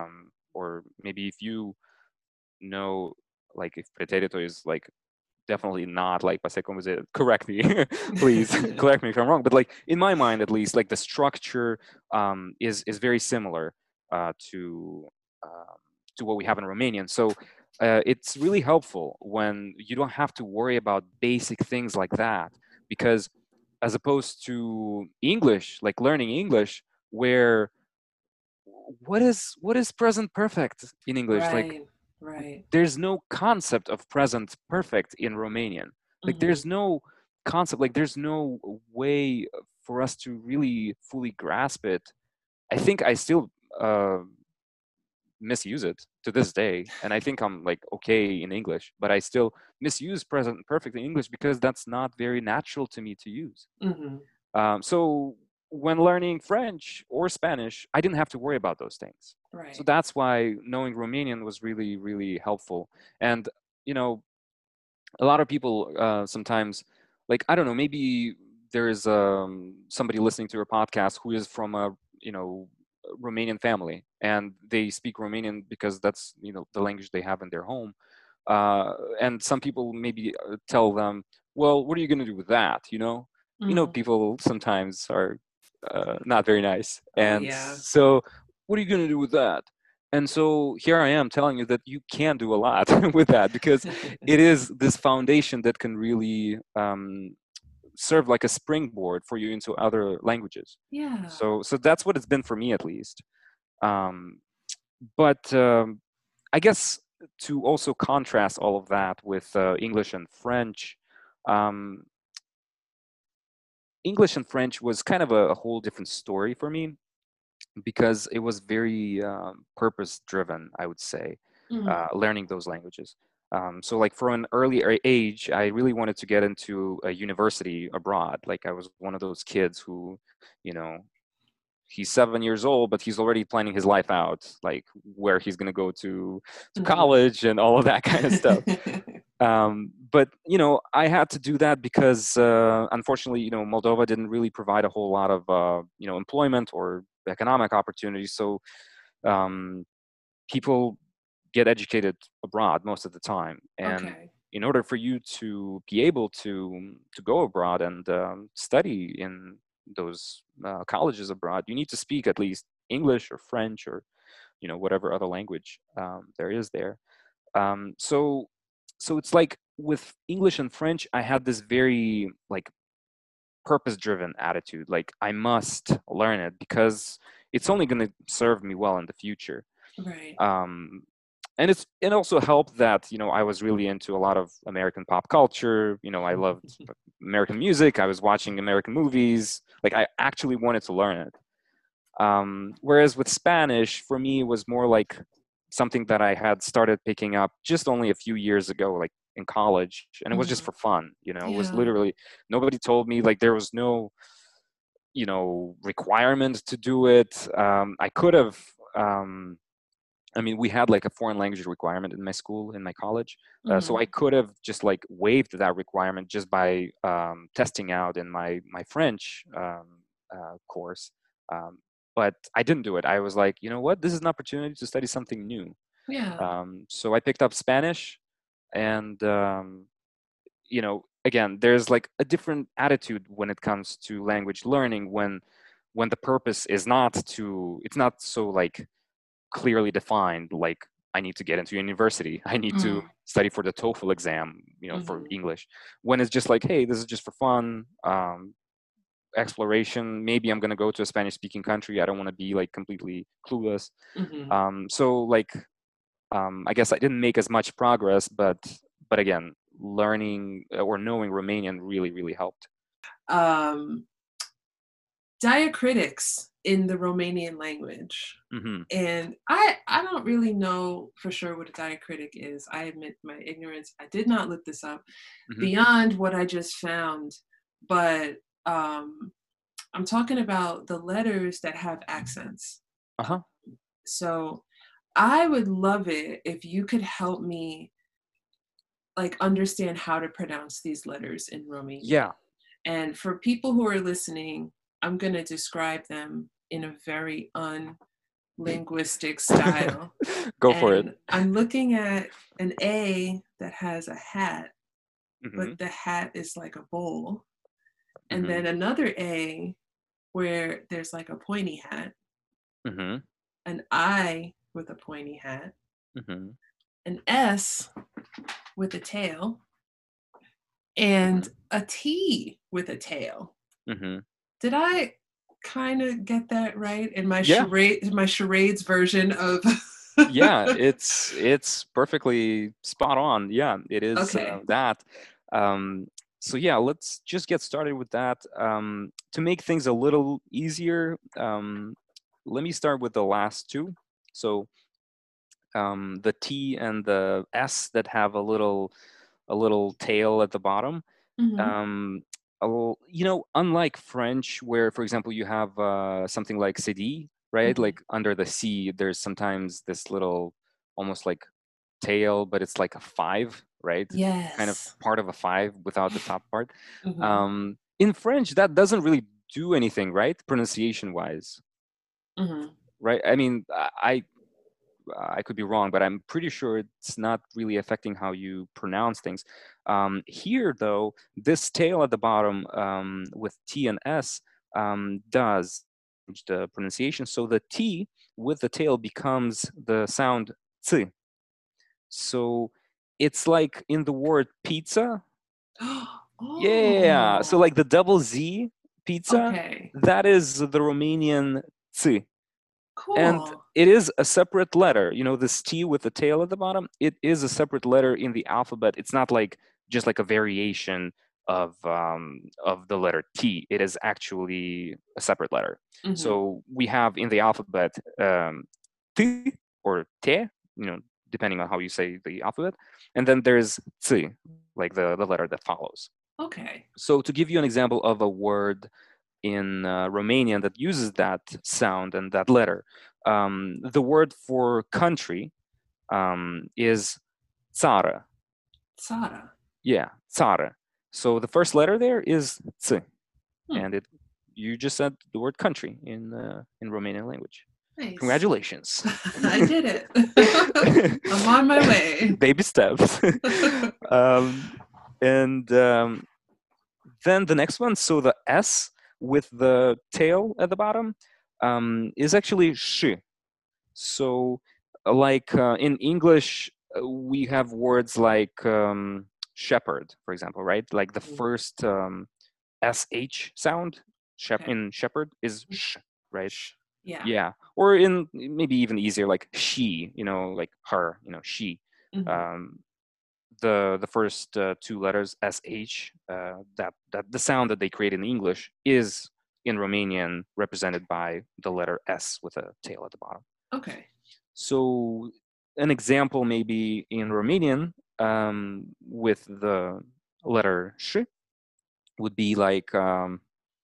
or maybe if you know, like if pretérito is like definitely not like pasé como se, correct me, please correct me if I'm wrong. But like in my mind, at least, like the structure um, is is very similar uh, to um, to what we have in Romanian. So uh, it's really helpful when you don't have to worry about basic things like that, because as opposed to English, like learning English, where what is what is present perfect in English? Like Right, right. there's no concept of present perfect in Romanian. Like Hmm. there's no concept, like there's no way for us to really fully grasp it. I think I still uh, misuse it to this day, and I think I'm like okay in English, but I still misuse present perfect in English because that's not very natural to me to use. Hmm. Um, so when learning French or Spanish, I didn't have to worry about those things. So Right. that's why knowing Romanian was really, really helpful. And, you know, a lot of people uh, sometimes, like, I don't know, maybe there is um, somebody listening to your podcast who is from a, you know, Romanian family, and they speak Romanian because that's, you know, the language they have in their home. Uh, and some people maybe uh, tell them, well, what are you going to do with that? You know, you know, Hmm. people sometimes are uh, not very nice. Oh And yeah. so what are you going to do with that? And so here I am telling you that you can do a lot with that, because it is this foundation that can really um, serve like a springboard for you into other languages. Yeah. So, so that's what it's been for me, at least. Um, but um, I guess to also contrast all of that with uh, English and French, um, English and French was kind of a, a whole different story for me, because it was very um, purpose driven, I would say, Hmm. uh, learning those languages. Um, so like from an early a- age, I really wanted to get into a university abroad. Like I was one of those kids who, you know, he's seven years old, but he's already planning his life out, like where he's going to go to to Hmm. college and all of that kind of stuff. Um, but you know, I had to do that because uh, unfortunately, you know, Moldova didn't really provide a whole lot of uh, you know, employment or economic opportunities. So um, people get educated abroad most of the time, and Okay. in order for you to be able to to go abroad and um, study in those uh, colleges abroad, you need to speak at least English or French or, you know, whatever other language um, there is there. Um, so so it's like with English and French, I had this very like purpose driven attitude. Like I must learn it because it's only going to serve me well in the future. Right. Um, and it's it also helped that, you know, I was really into a lot of American pop culture. You know, I loved American music. I was watching American movies. Like I actually wanted to learn it. Um, whereas with Spanish, for me, it was more like something that I had started picking up just only a few years ago, like in college, and it was just Hmm. for fun. You know, it was Yeah. literally nobody told me, like there was no, you know, requirement to do it. Um, I could have. Um, I mean, we had like a foreign language requirement in my school, in my college. Uh, so Hmm. I could have just like waived that requirement just by um, testing out in my my French um, uh, course. Um, but I didn't do it. I was like, you know what? This is an opportunity to study something new. Yeah. Um, so I picked up Spanish, and um, you know, again, there's like a different attitude when it comes to language learning when when the purpose is not to. It's not so like clearly defined, like I need to get into university, I need to Mm. study for the TOEFL exam, you know, for Hmm. English. When it's just like, hey, this is just for fun, um, exploration. Maybe I'm going to go to a Spanish speaking country. I don't want to be like completely clueless. Hmm. Um, so like, um, I guess I didn't make as much progress, but but again, learning uh, or knowing Romanian really really helped. Um, diacritics in the Romanian language. Hmm. And I I don't really know for sure what a diacritic is. I admit my ignorance. I did not look this up Hmm. beyond what I just found, but um, I'm talking about the letters that have accents. Uh-huh. So I would love it if you could help me like understand how to pronounce these letters in Romanian. Yeah. And for people who are listening, I'm going to describe them in a very linguistic style. Go for it. And I'm looking at an A that has a hat, Hmm. but the hat is like a bowl. And Hmm. then another A where there's like a pointy hat, Hmm. an I with a pointy hat, Hmm. an S with a tail, and Hmm. a T with a tail. Hmm. Did I kind of get that right in my Yeah, charade, my charades version of? yeah, it's it's perfectly spot on. Yeah, it is uh, Okay. that. Um, so yeah, let's just get started with that. Um, to make things a little easier, um, let me start with the last two. So um, the T and the S that have a little a little tail at the bottom. Mm-hmm. Um, a l- you know, unlike French, where for example you have uh, something like C D, right? Mm-hmm. Like under the C, there's sometimes this little, almost like tail, but it's like a five, right? Kind of Yes. part of a five without the top part. Mm-hmm. Um, in French, that doesn't really do anything, right? Pronunciation wise, Mm-hmm. right? I mean, I I could be wrong, but I'm pretty sure it's not really affecting how you pronounce things. Um, here, though, this tail at the bottom um, with T and S um, does change the pronunciation. So the T with the tail becomes the sound T. So it's like in the word pizza. Yeah. So Oh, like the double Z pizza, okay. that is the Romanian T. And Cool. it is a separate letter. You know, this T with the tail at the bottom, it is a separate letter in the alphabet. It's not like just like a variation of um, of the letter T. It is actually a separate letter. Mm-hmm. So we have in the alphabet um, T or Te, you know, depending on how you say the alphabet, and then there's T, like the the letter that follows. Okay. So to give you an example of a word in uh, Romanian that uses that sound and that letter. Um, the word for country um, is țară. Sada. Yeah, țară. So the first letter there is ț, Hmm. and it you just said the word country in uh, in Romanian language. Nice. Congratulations. I did it. I'm on my way. Baby steps. um, and um, then the next one, so the S with the tail at the bottom um, is actually sh. So, uh, like uh, in English, uh, we have words like um, shepherd, for example, right? Like the Mhm. first um, sh sound shep- Okay. in shepherd is sh, right? Shh. Yeah. Yeah. Or in maybe even easier, like she, you know, like her, you know, she. Mm-hmm. Um, the the first uh, two letters sh, uh, that that the sound that they create in English is in Romanian represented by the letter s with a tail at the bottom. Okay. So an example maybe in Romanian um, with the letter sh would be like, um,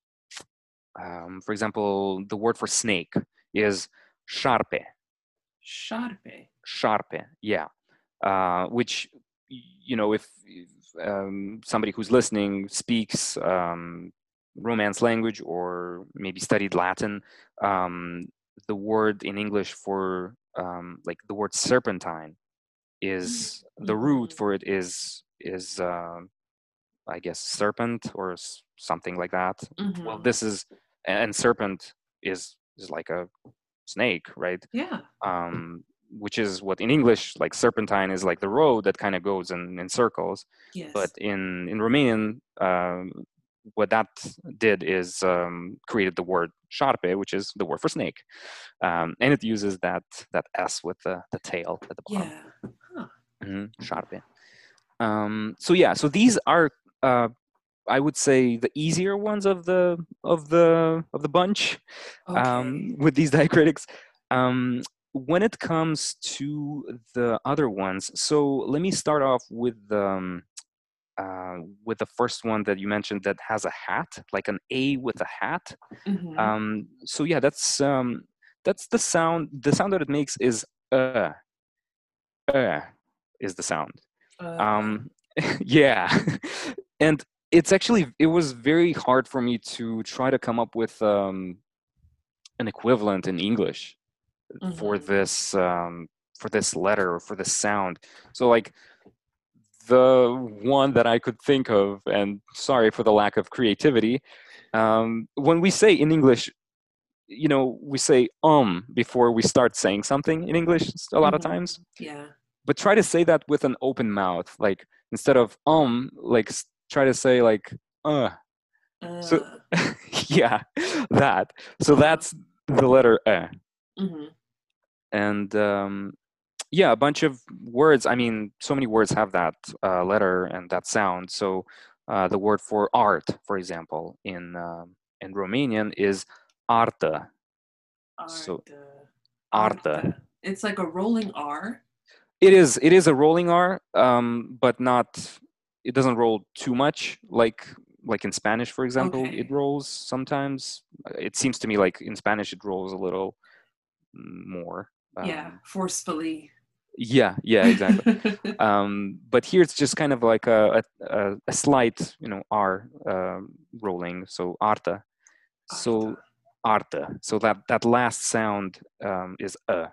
um, for example, the word for snake is șarpe. Sharpe. Șarpe, yeah. Uh, which, you know, if, if um, somebody who's listening speaks um, Romance language or maybe studied Latin, um, the word in English for um, like the word serpentine is the root Mm-hmm. for it is is uh, I guess serpent or s- something like that. Well, Mm-hmm. this is and serpent is is like a snake, right? Yeah. Um, which is what in English, like serpentine is like the road that kind of goes in, in circles. But Yes. in, in Romanian, um, what that did is um, created the word șarpe, which is the word for snake. Um, and it uses that, that S with the, the tail at the bottom. Yeah. Huh. Mm-hmm. Șarpe. Um, so yeah, so these are uh, I would say the easier ones of the of the of the bunch Okay. um, with these diacritics. Um, when it comes to the other ones, so let me start off with um, uh, with the first one that you mentioned that has a hat, like an A with a hat. Mm-hmm. Um, so yeah, that's um, that's the sound. The sound that it makes is uh, uh, is the sound. Uh, Um, yeah, and it's actually it was very hard for me to try to come up with um, an equivalent in English for Mm-hmm. this um, for this letter or for this sound. So like the one that I could think of, and sorry for the lack of creativity, um, when we say in English, you know, we say um before we start saying something in English a lot of Mm-hmm. times, Yeah. but try to say that with an open mouth. Like instead of um, like s- try to say like uh. So Uh, yeah, that. So uh-huh. that's the letter uh. Mm-hmm. And um, yeah, a bunch of words. I mean, so many words have that uh, letter and that sound. So uh, the word for art, for example, in um, in Romanian is artă. So Arta. artă. Arta. It's like a rolling R. It is it is a rolling R, um, but not. It doesn't roll too much, like like in Spanish, for example. It Okay. rolls sometimes. It seems to me like in Spanish it rolls a little more. Yeah, Um, forcefully. yeah, yeah, exactly. Um, but here it's just kind of like a a, a slight, you know, R um, rolling. So arta. Arta. So arta. So that that last sound um, is a.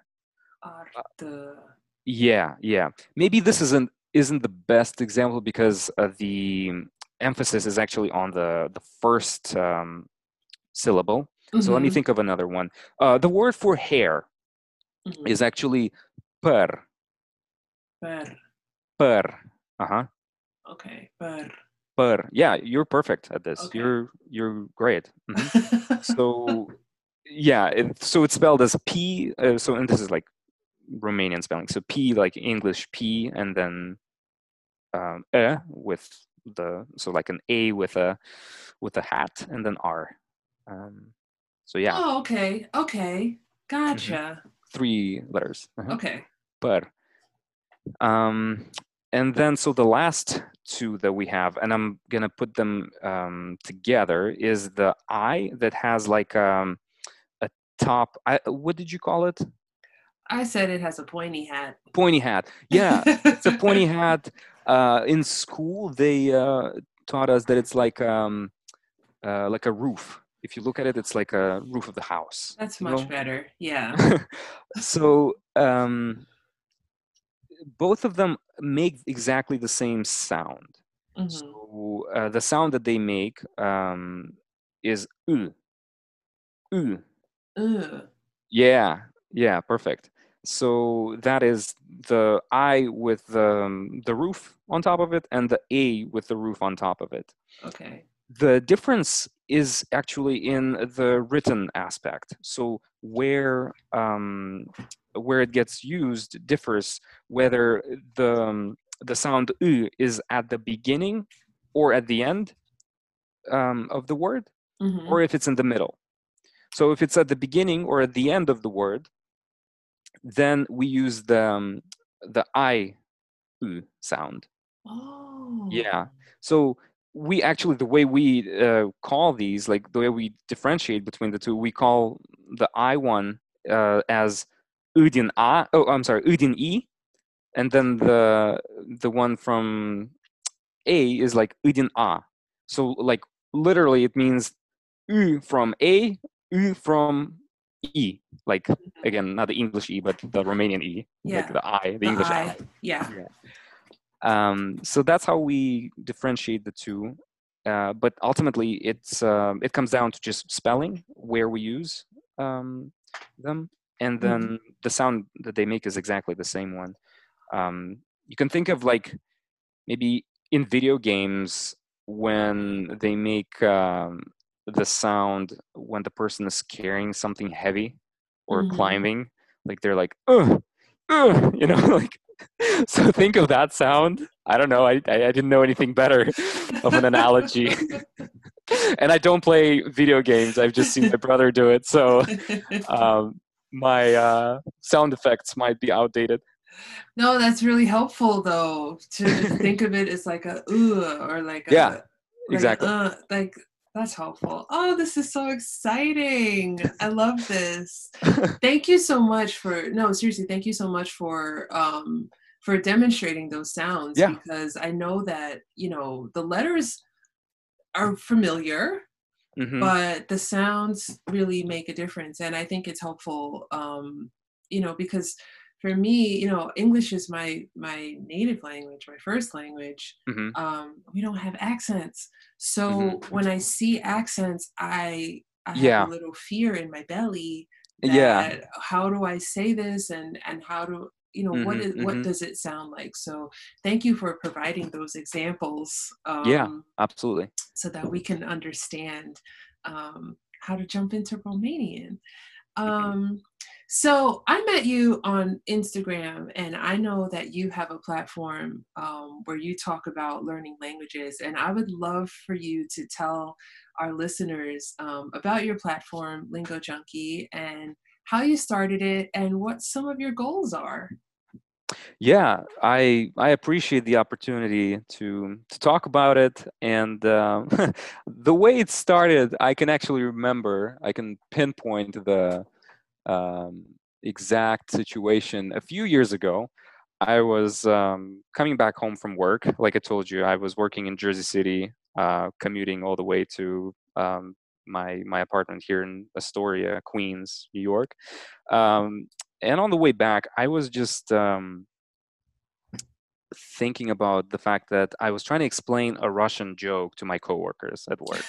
Arta. Yeah, yeah. Maybe this isn't isn't the best example because uh, the emphasis is actually on the the first um, syllable. So let me Mm-hmm. think of another one. Uh, the word for hair Mm-hmm. is actually per, Per. per. Uh-huh. Okay. Per. Per. Yeah, you're perfect at this. Okay. You're you're great. Hmm. So yeah, it, so it's spelled as P. Uh, so and this is like Romanian spelling. So P like English P, and then um, E with the so like an A with a with a hat, and then R. Um, so yeah, Oh, okay. Okay. hmm Gotcha. three letters. Uh-huh. Okay. Per. Um, and then so the last two that we have, and I'm gonna put them um, together, is the I that has like um, a top. I, what did you call it? I said it has a pointy hat. Pointy hat. Yeah, it's a pointy hat. Uh, in school, they uh, taught us that it's like um, uh, like a roof. If you look at it, it's like a roof of the house. That's You much know. better. Yeah. So um, both of them make exactly the same sound. Mm-hmm. So uh, the sound that they make um, is u, u. Ugh. Yeah, yeah, perfect. So that is the I with the, um, the roof on top of it and the A with the roof on top of it. Okay. The difference is actually in the written aspect. So where um, where it gets used differs whether the um, the sound u is at the beginning or at the end um, of the word, Mm-hmm. or if it's in the middle. So if it's at the beginning or at the end of the word, then we use the um, the I u sound. Oh. Yeah. So we actually, the way we uh, call these, like the way we differentiate between the two, we call the I one uh, as Udin A. Oh, I'm sorry, Udin E, and then the the one from A is like Udin A. So like literally, it means U from A, U from E. Like Mhm. again, not the English E, but the Romanian E, like Yeah. the I, the The English I. I. Yeah. Yeah. Um, so that's how we differentiate the two. Uh, but ultimately, it's um, it comes down to just spelling where we use um, them, and Mm-hmm. then the sound that they make is exactly the same one. Um, you can think of like maybe in video games when they make um, the sound when the person is carrying something heavy or Mm-hmm. climbing, like they're like, uh, uh, you know, like. So think of that sound. I don't know. I, I, I didn't know anything better of an analogy. And I don't play video games. I've just seen my brother do it. So um, my uh, sound effects might be outdated. No, that's really helpful though, to just think of it as like a uh or like Yeah, a like a exactly. uh like that's helpful. Oh, this is so exciting. I love this. Thank you so much for no, seriously, thank you so much for um for demonstrating those sounds Yeah. because I know that, you know, the letters are familiar, Hmm. but the sounds really make a difference and I think it's helpful um you know, because for me, you know, English is my my native language, my first language. Hmm. Um, we don't have accents. Hmm. So when I see accents, I I have a Yeah. little fear in my belly Yeah. that how do I say this and and how do you know what Hmm. is what Hmm. does it sound like? So thank you for providing those examples. Yeah, Um, absolutely. so that we can understand um, how to jump into Romanian. Hmm. Um, so I met you on Instagram, and I know that you have a platform um, where you talk about learning languages. And I would love for you to tell our listeners um, about your platform, Lingo Junkie, and how you started it and what some of your goals are. Yeah, I I appreciate the opportunity to to talk about it, and um, the way it started, I can actually remember. I can pinpoint the um, exact situation. A few years ago, I was um, coming back home from work. Like I told you, I was working in Jersey City, uh, commuting all the way to um, my my apartment here in Astoria, Queens, New York. Um, and on the way back, I was just um, thinking about the fact that I was trying to explain a Russian joke to my coworkers at work.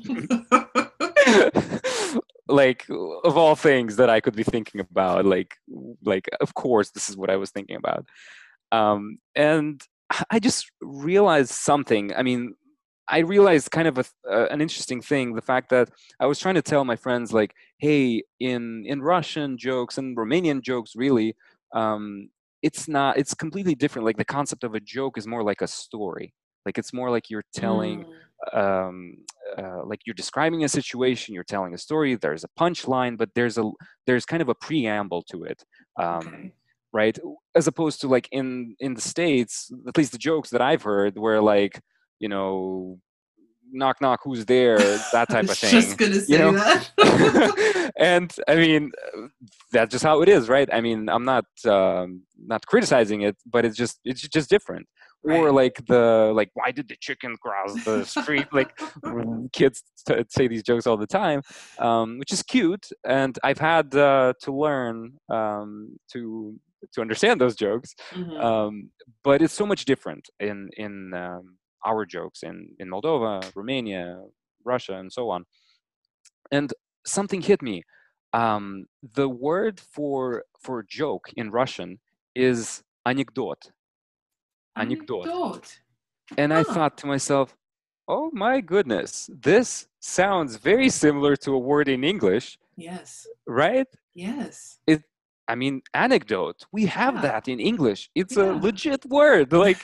Like, of all things that I could be thinking about, like like of course this is what I was thinking about. Um, and I just realized something. I mean, I realized kind of a, uh, an interesting thing, the fact that I was trying to tell my friends like, hey, in in Russian jokes and Romanian jokes, really, um, it's not. It's completely different. Like the concept of a joke is more like a story. Like it's more like you're telling, Mm, um, uh, like you're describing a situation. You're telling a story. There's a punchline, but there's a there's kind of a preamble to it. Um, okay. right, as opposed to like in in the States, at least the jokes that I've heard were like, you know, knock knock, who's there, that I type of was just thing, gonna you say know. that. And I mean, uh, that's just how it is, right? I mean, I'm not um, not criticizing it, but it's just it's just different. Or Right. like the like, why did the chicken cross the street? Like mm, kids t- say these jokes all the time, um, which is cute, and I've had uh, to learn um, to to understand those jokes, Hmm. um, but it's so much different in in um, our jokes in in Moldova, Romania, Russia, and so on. And something hit me. Um, the word for for joke in Russian is anecdote. Anecdote. Anecdote. And I Huh. thought to myself, oh my goodness, this sounds very similar to a word in English, Yes. right? Yes. It, I mean, anecdote. We have Yeah. that in English. It's a Yeah. legit word. Like,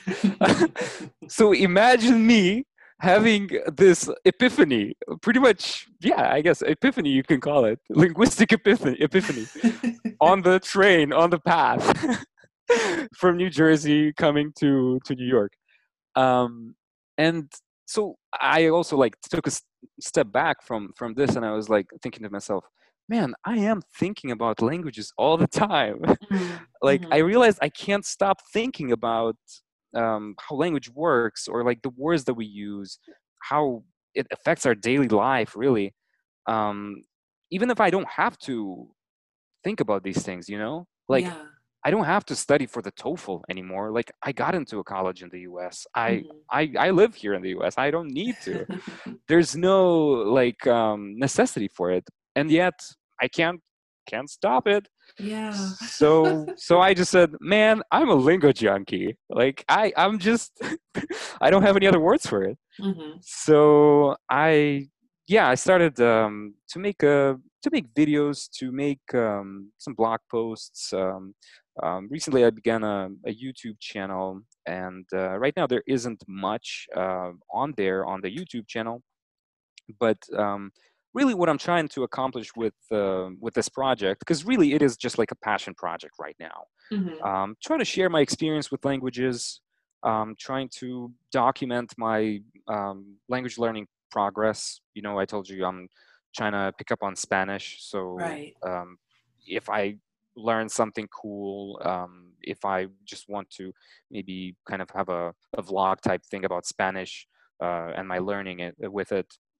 so imagine me having this epiphany. Pretty much, yeah, I guess epiphany you can call it. Linguistic epiphany, epiphany on the train, on the path from New Jersey coming to to New York. Um, and so I also like took a s- step back from from this, and I was like thinking to myself, man, I am thinking about languages all the time. Mm, Like I mhm. realized I can't stop thinking about um, how language works, or like the words that we use, how it affects our daily life, really. Um, Even if I don't have to think about these things, you know, like Yeah. I don't have to study for the TOEFL anymore. Like I got into a college in the U S. I Mhm. I I live here in the U S. I don't need to. There's no like um, necessity for it, and yet I can't can't stop it. Yeah. So so I just said, man, I'm a lingo junkie. Like I I'm just I don't have any other words for it. Mhm. So I yeah, I started um, to make a to make videos, to make um, some blog posts. Um, um, recently, I began a, a YouTube channel, and uh, right now there isn't much uh, on there on the YouTube channel. But um, really, what I'm trying to accomplish with uh, with this project, because really it is just like a passion project right now, Mhm. um, trying to share my experience with languages, um, trying to document my um, language learning progress. You know, I told you I'm trying to pick up on Spanish. So Right. um, if I learn something cool, um, if I just want to maybe kind of have a, a vlog type thing about Spanish uh, and my learning it with it,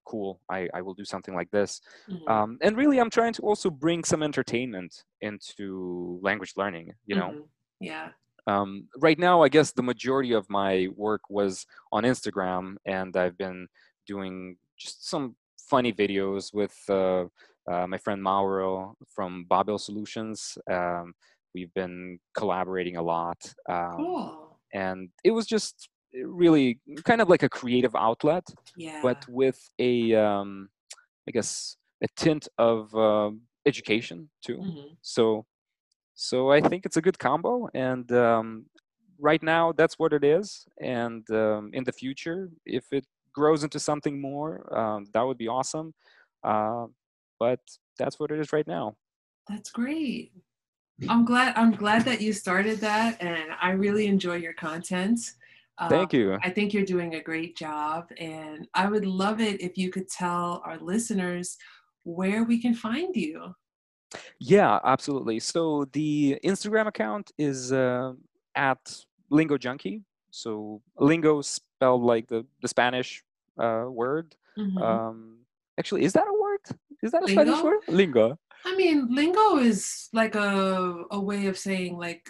cool, I, I will do something like this. Hmm. Um, and really, I'm trying to also bring some entertainment into language learning, you know. Hmm. Yeah. Um, right now, I guess the majority of my work was on Instagram, and I've been doing just some funny videos with uh, uh, my friend Mauro from Babel Solutions. Um, we've been collaborating a lot, um, Cool. and it was just really kind of like a creative outlet, but Yeah. with a, um, I guess, a tint of uh, education too. Hmm. So so I think it's a good combo, and um, right now that's what it is. And um, in the future, if it grows into something more, um, that would be awesome. Uh, but that's what it is right now. That's great. I'm glad I'm glad that you started that, and I really enjoy your content. Um, Thank you. I think you're doing a great job, and I would love it if you could tell our listeners where we can find you. Yeah, absolutely. So the Instagram account is uh, at Lingo Junkie. So lingo spelled like the the Spanish uh, word. Hmm. Um, Actually, is that a word? Is that a Spanish Lingo? word? Lingo. I mean, lingo is like a a way of saying like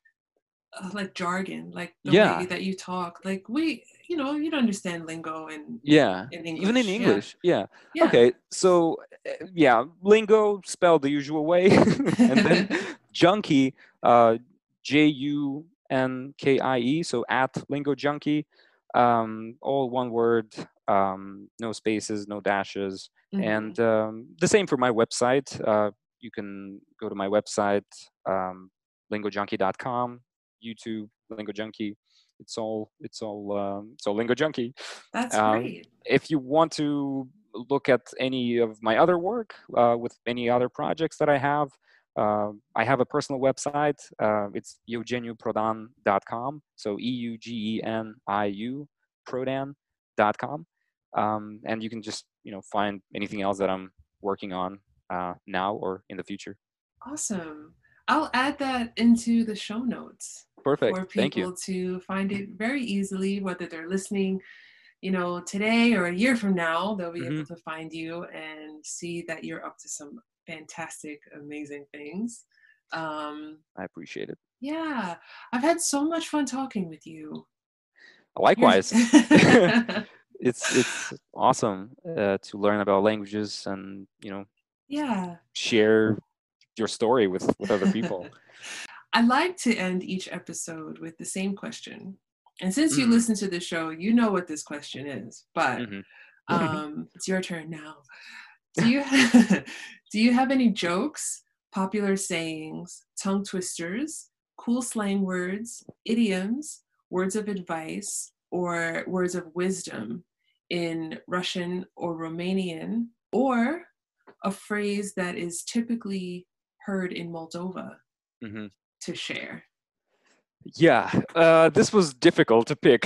uh, like jargon, like the way Yeah, that you talk. Like we, you know, you'd understand lingo in yeah, in even in English. Yeah, English. Yeah. yeah. Okay. So, uh, yeah, lingo spelled the usual way, and then junkie, uh, J U N K I E. So at lingo junkie, um, all one word, um, no spaces, no dashes, Hmm. and um, the same for my website. Uh, you can go to my website, um, lingo junkie dot com, YouTube, Lingo Junkie. It's all it's all um, it's all Lingo Junkie. That's Um, great. if you want to look at any of my other work uh, with any other projects that I have, uh, I have a personal website. Uh, it's eugeniu prodan dot com. So E U G E N I U prodan dot com. Um, and you can just you know find anything else that I'm working on uh, now or in the future. Awesome. I'll add that into the show notes Perfect. for Thank you. people to find it very easily, whether they're listening, you know, today or a year from now, they'll be Hmm. able to find you and see that you're up to some fantastic, amazing things. Um, I appreciate it. yeah, I've had so much fun talking with you. You're, Likewise. it's it's awesome uh, to learn about languages and you know yeah. share your story with with other people. I like to end each episode with the same question. And since you Mm, listen to the show, you know what this question is, but hmm. um, it's your turn now. Do you do you have any jokes, popular sayings, tongue twisters, cool slang words, idioms, words of advice, or words of wisdom in Russian or Romanian, or a phrase that is typically heard in Moldova Hmm. to share? Yeah, uh, this was difficult to pick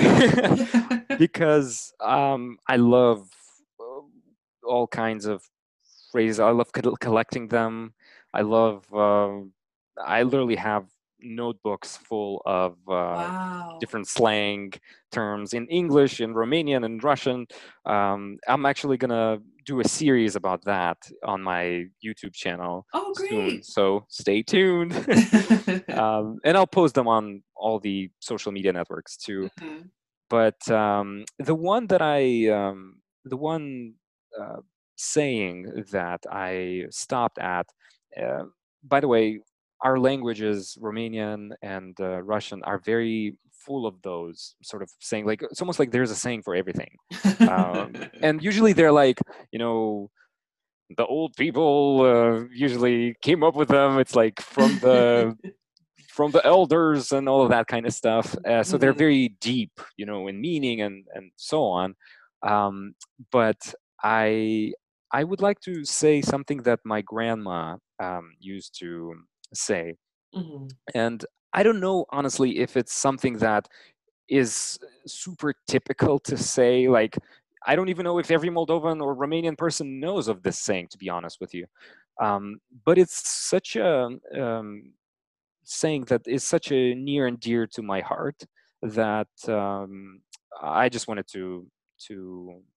because um, I love uh, all kinds of phrases. I love col- collecting them. I love. um I literally have notebooks full of uh, Wow. different slang terms in English, in Romanian, and Russian. Um, I'm actually gonna do a series about that on my YouTube channel Oh, soon. great. So stay tuned. Um, and I'll post them on all the social media networks too. Mhm. But um, the one that I, um, the one uh, saying that I stopped at, uh, by the way, our languages, Romanian and uh, Russian, are very full of those sort of saying. Like it's almost like there's a saying for everything, um, and usually they're like, you know, the old people uh, usually came up with them. It's like from the from the elders and all of that kind of stuff. Uh, so they're Mhm. very deep, you know, in meaning and and so on. Um, but I I would like to say something that my grandma um, used to say, Mhm. and I don't know honestly if it's something that is super typical to say. Like I don't even know if every Moldovan or Romanian person knows of this saying, to be honest with you. Um, but it's such a um, saying that is such a near and dear to my heart that um, I just wanted to to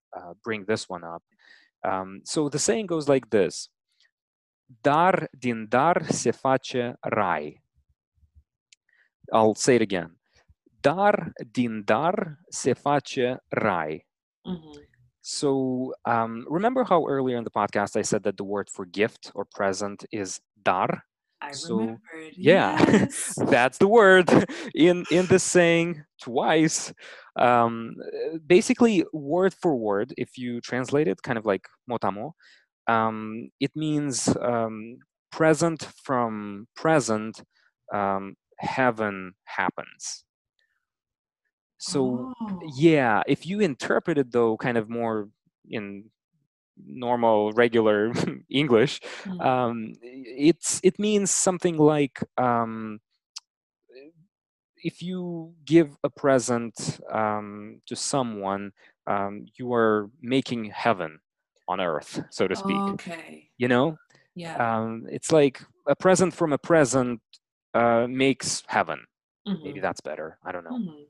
uh, bring this one up. Um, so the saying goes like this: Dar din dar se face rai. I'll say it again. Dar din dar se face rai. Mm-hmm. So um, remember how earlier in the podcast I said that the word for gift or present is dar? I So remembered. yeah, Yes. that's the word in in this saying twice. Um, uh, basically, word for word, if you translate it, kind of like motamo, um, it means um, present from present, um, heaven happens. So Oh. yeah, if you interpret it though, kind of more in normal regular English, Mm. um, it's it means something like um, if you give a present um, to someone, um, you are making heaven on earth, so to speak. Okay. You know, Yeah. um, it's like a present from a present uh, makes heaven. Mm-hmm. Maybe that's better. I don't know. Mm-hmm.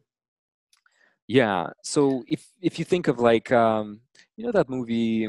Yeah. So if if you think of like um, you know that movie,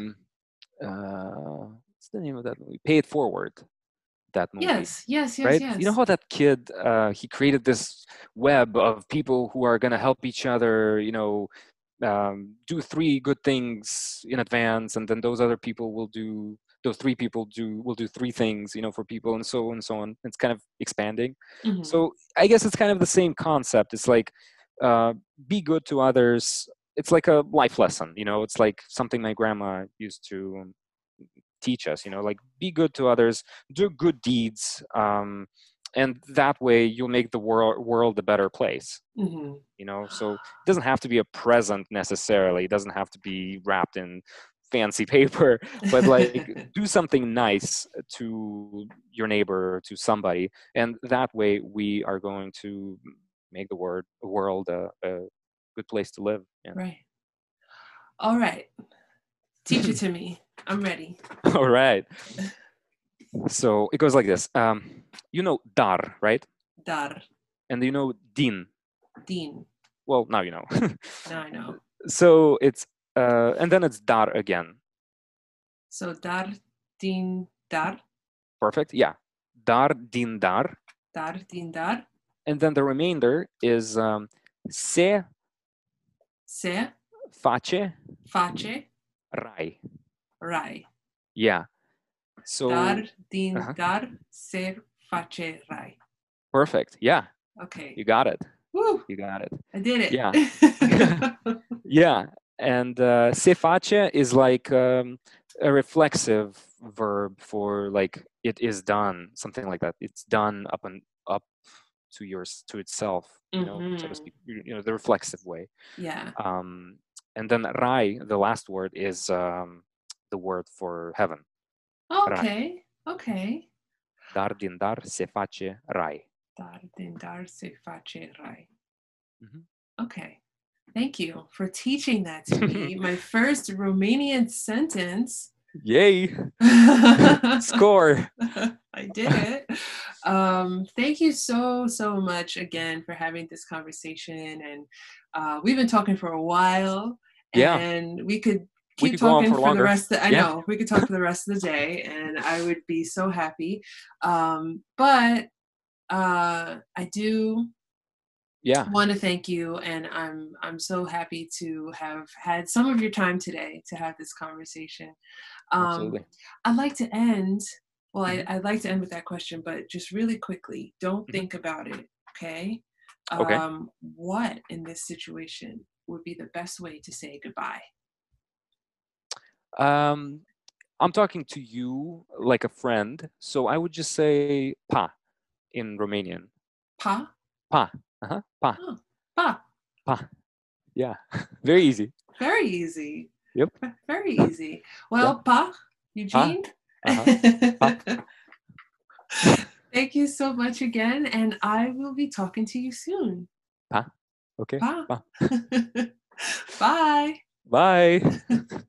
uh, what's the name of that movie? Pay It Forward. That movie, Yes, yes, yes, right? You know yes. how that kid uh, he created this web of people who are gonna help each other. You know, um, do three good things in advance, and then those other people will do those three people do will do three things, you know, for people, and so on and so on. It's kind of expanding. Mm-hmm. So I guess it's kind of the same concept. It's like uh, be good to others. It's like a life lesson, you know. It's like something my grandma used to um, teach us, you know, like be good to others, do good deeds, um, and that way you'll make the world world a better place. Mm-hmm. You know, so it doesn't have to be a present necessarily. It doesn't have to be wrapped in fancy paper, but like do something nice to your neighbor, to somebody, and that way we are going to make the word world a, a good place to live. Yeah. Right. All right. Teach it to me. I'm ready. All right. So it goes like this. Um, you know dar, right? Dar. And you know din. Din. Well, now you know. Now I know. So it's uh, and then it's dar again. So dar, din, dar. Perfect. Yeah. Dar din dar. Dar, din, dar. And then the remainder is um, se Se, face face, rai. rai. Yeah. So Dar, din, uh-huh. dar, se, face, rai. Perfect. Yeah. Okay. You got it. Woo! You got it. I did it. Yeah. Yeah. And uh, se face is like um, a reflexive verb for like it is done, something like that. It's done up and up to yours to itself, you know, so to Mm-hmm. speak. You you know, the reflexive way. Yeah. Um, and then rai, the last word, is um, the word for heaven. Rai. Okay. Okay. Dar din dar se face rai. Dar, din, dar, se, face, rai. Mhm. Okay. Thank you for teaching that to me. My first Romanian sentence. Yay! Score! I did it. Um, thank you so, so much again for having this conversation. And uh, we've been talking for a while, Yeah. and we could We keep could go on talking for for, the longer. rest of, I Yeah. know we could talk for the rest of the day, and I would be so happy. Um, but uh, I do Yeah. want to thank you, and I'm I'm so happy to have had some of your time today to have this conversation. Um, Absolutely. I'd like to end. Well, Mhm. I, I'd like to end with that question, but just really quickly, don't Mhm. think about it. Okay. Okay. Um, what in this situation would be the best way to say goodbye? Um, I'm talking to you like a friend, so I would just say pa in Romanian. Pa? Pa. Uh-huh. Pa. Oh, pa. Pa. Yeah. Very easy. Very easy. Yep. Very easy. Well, Yeah. pa, Eugene. Uh-huh. Pa. Thank you so much again, and I will be talking to you soon. Pa. Okay. Pa. Pa. Bye. Bye.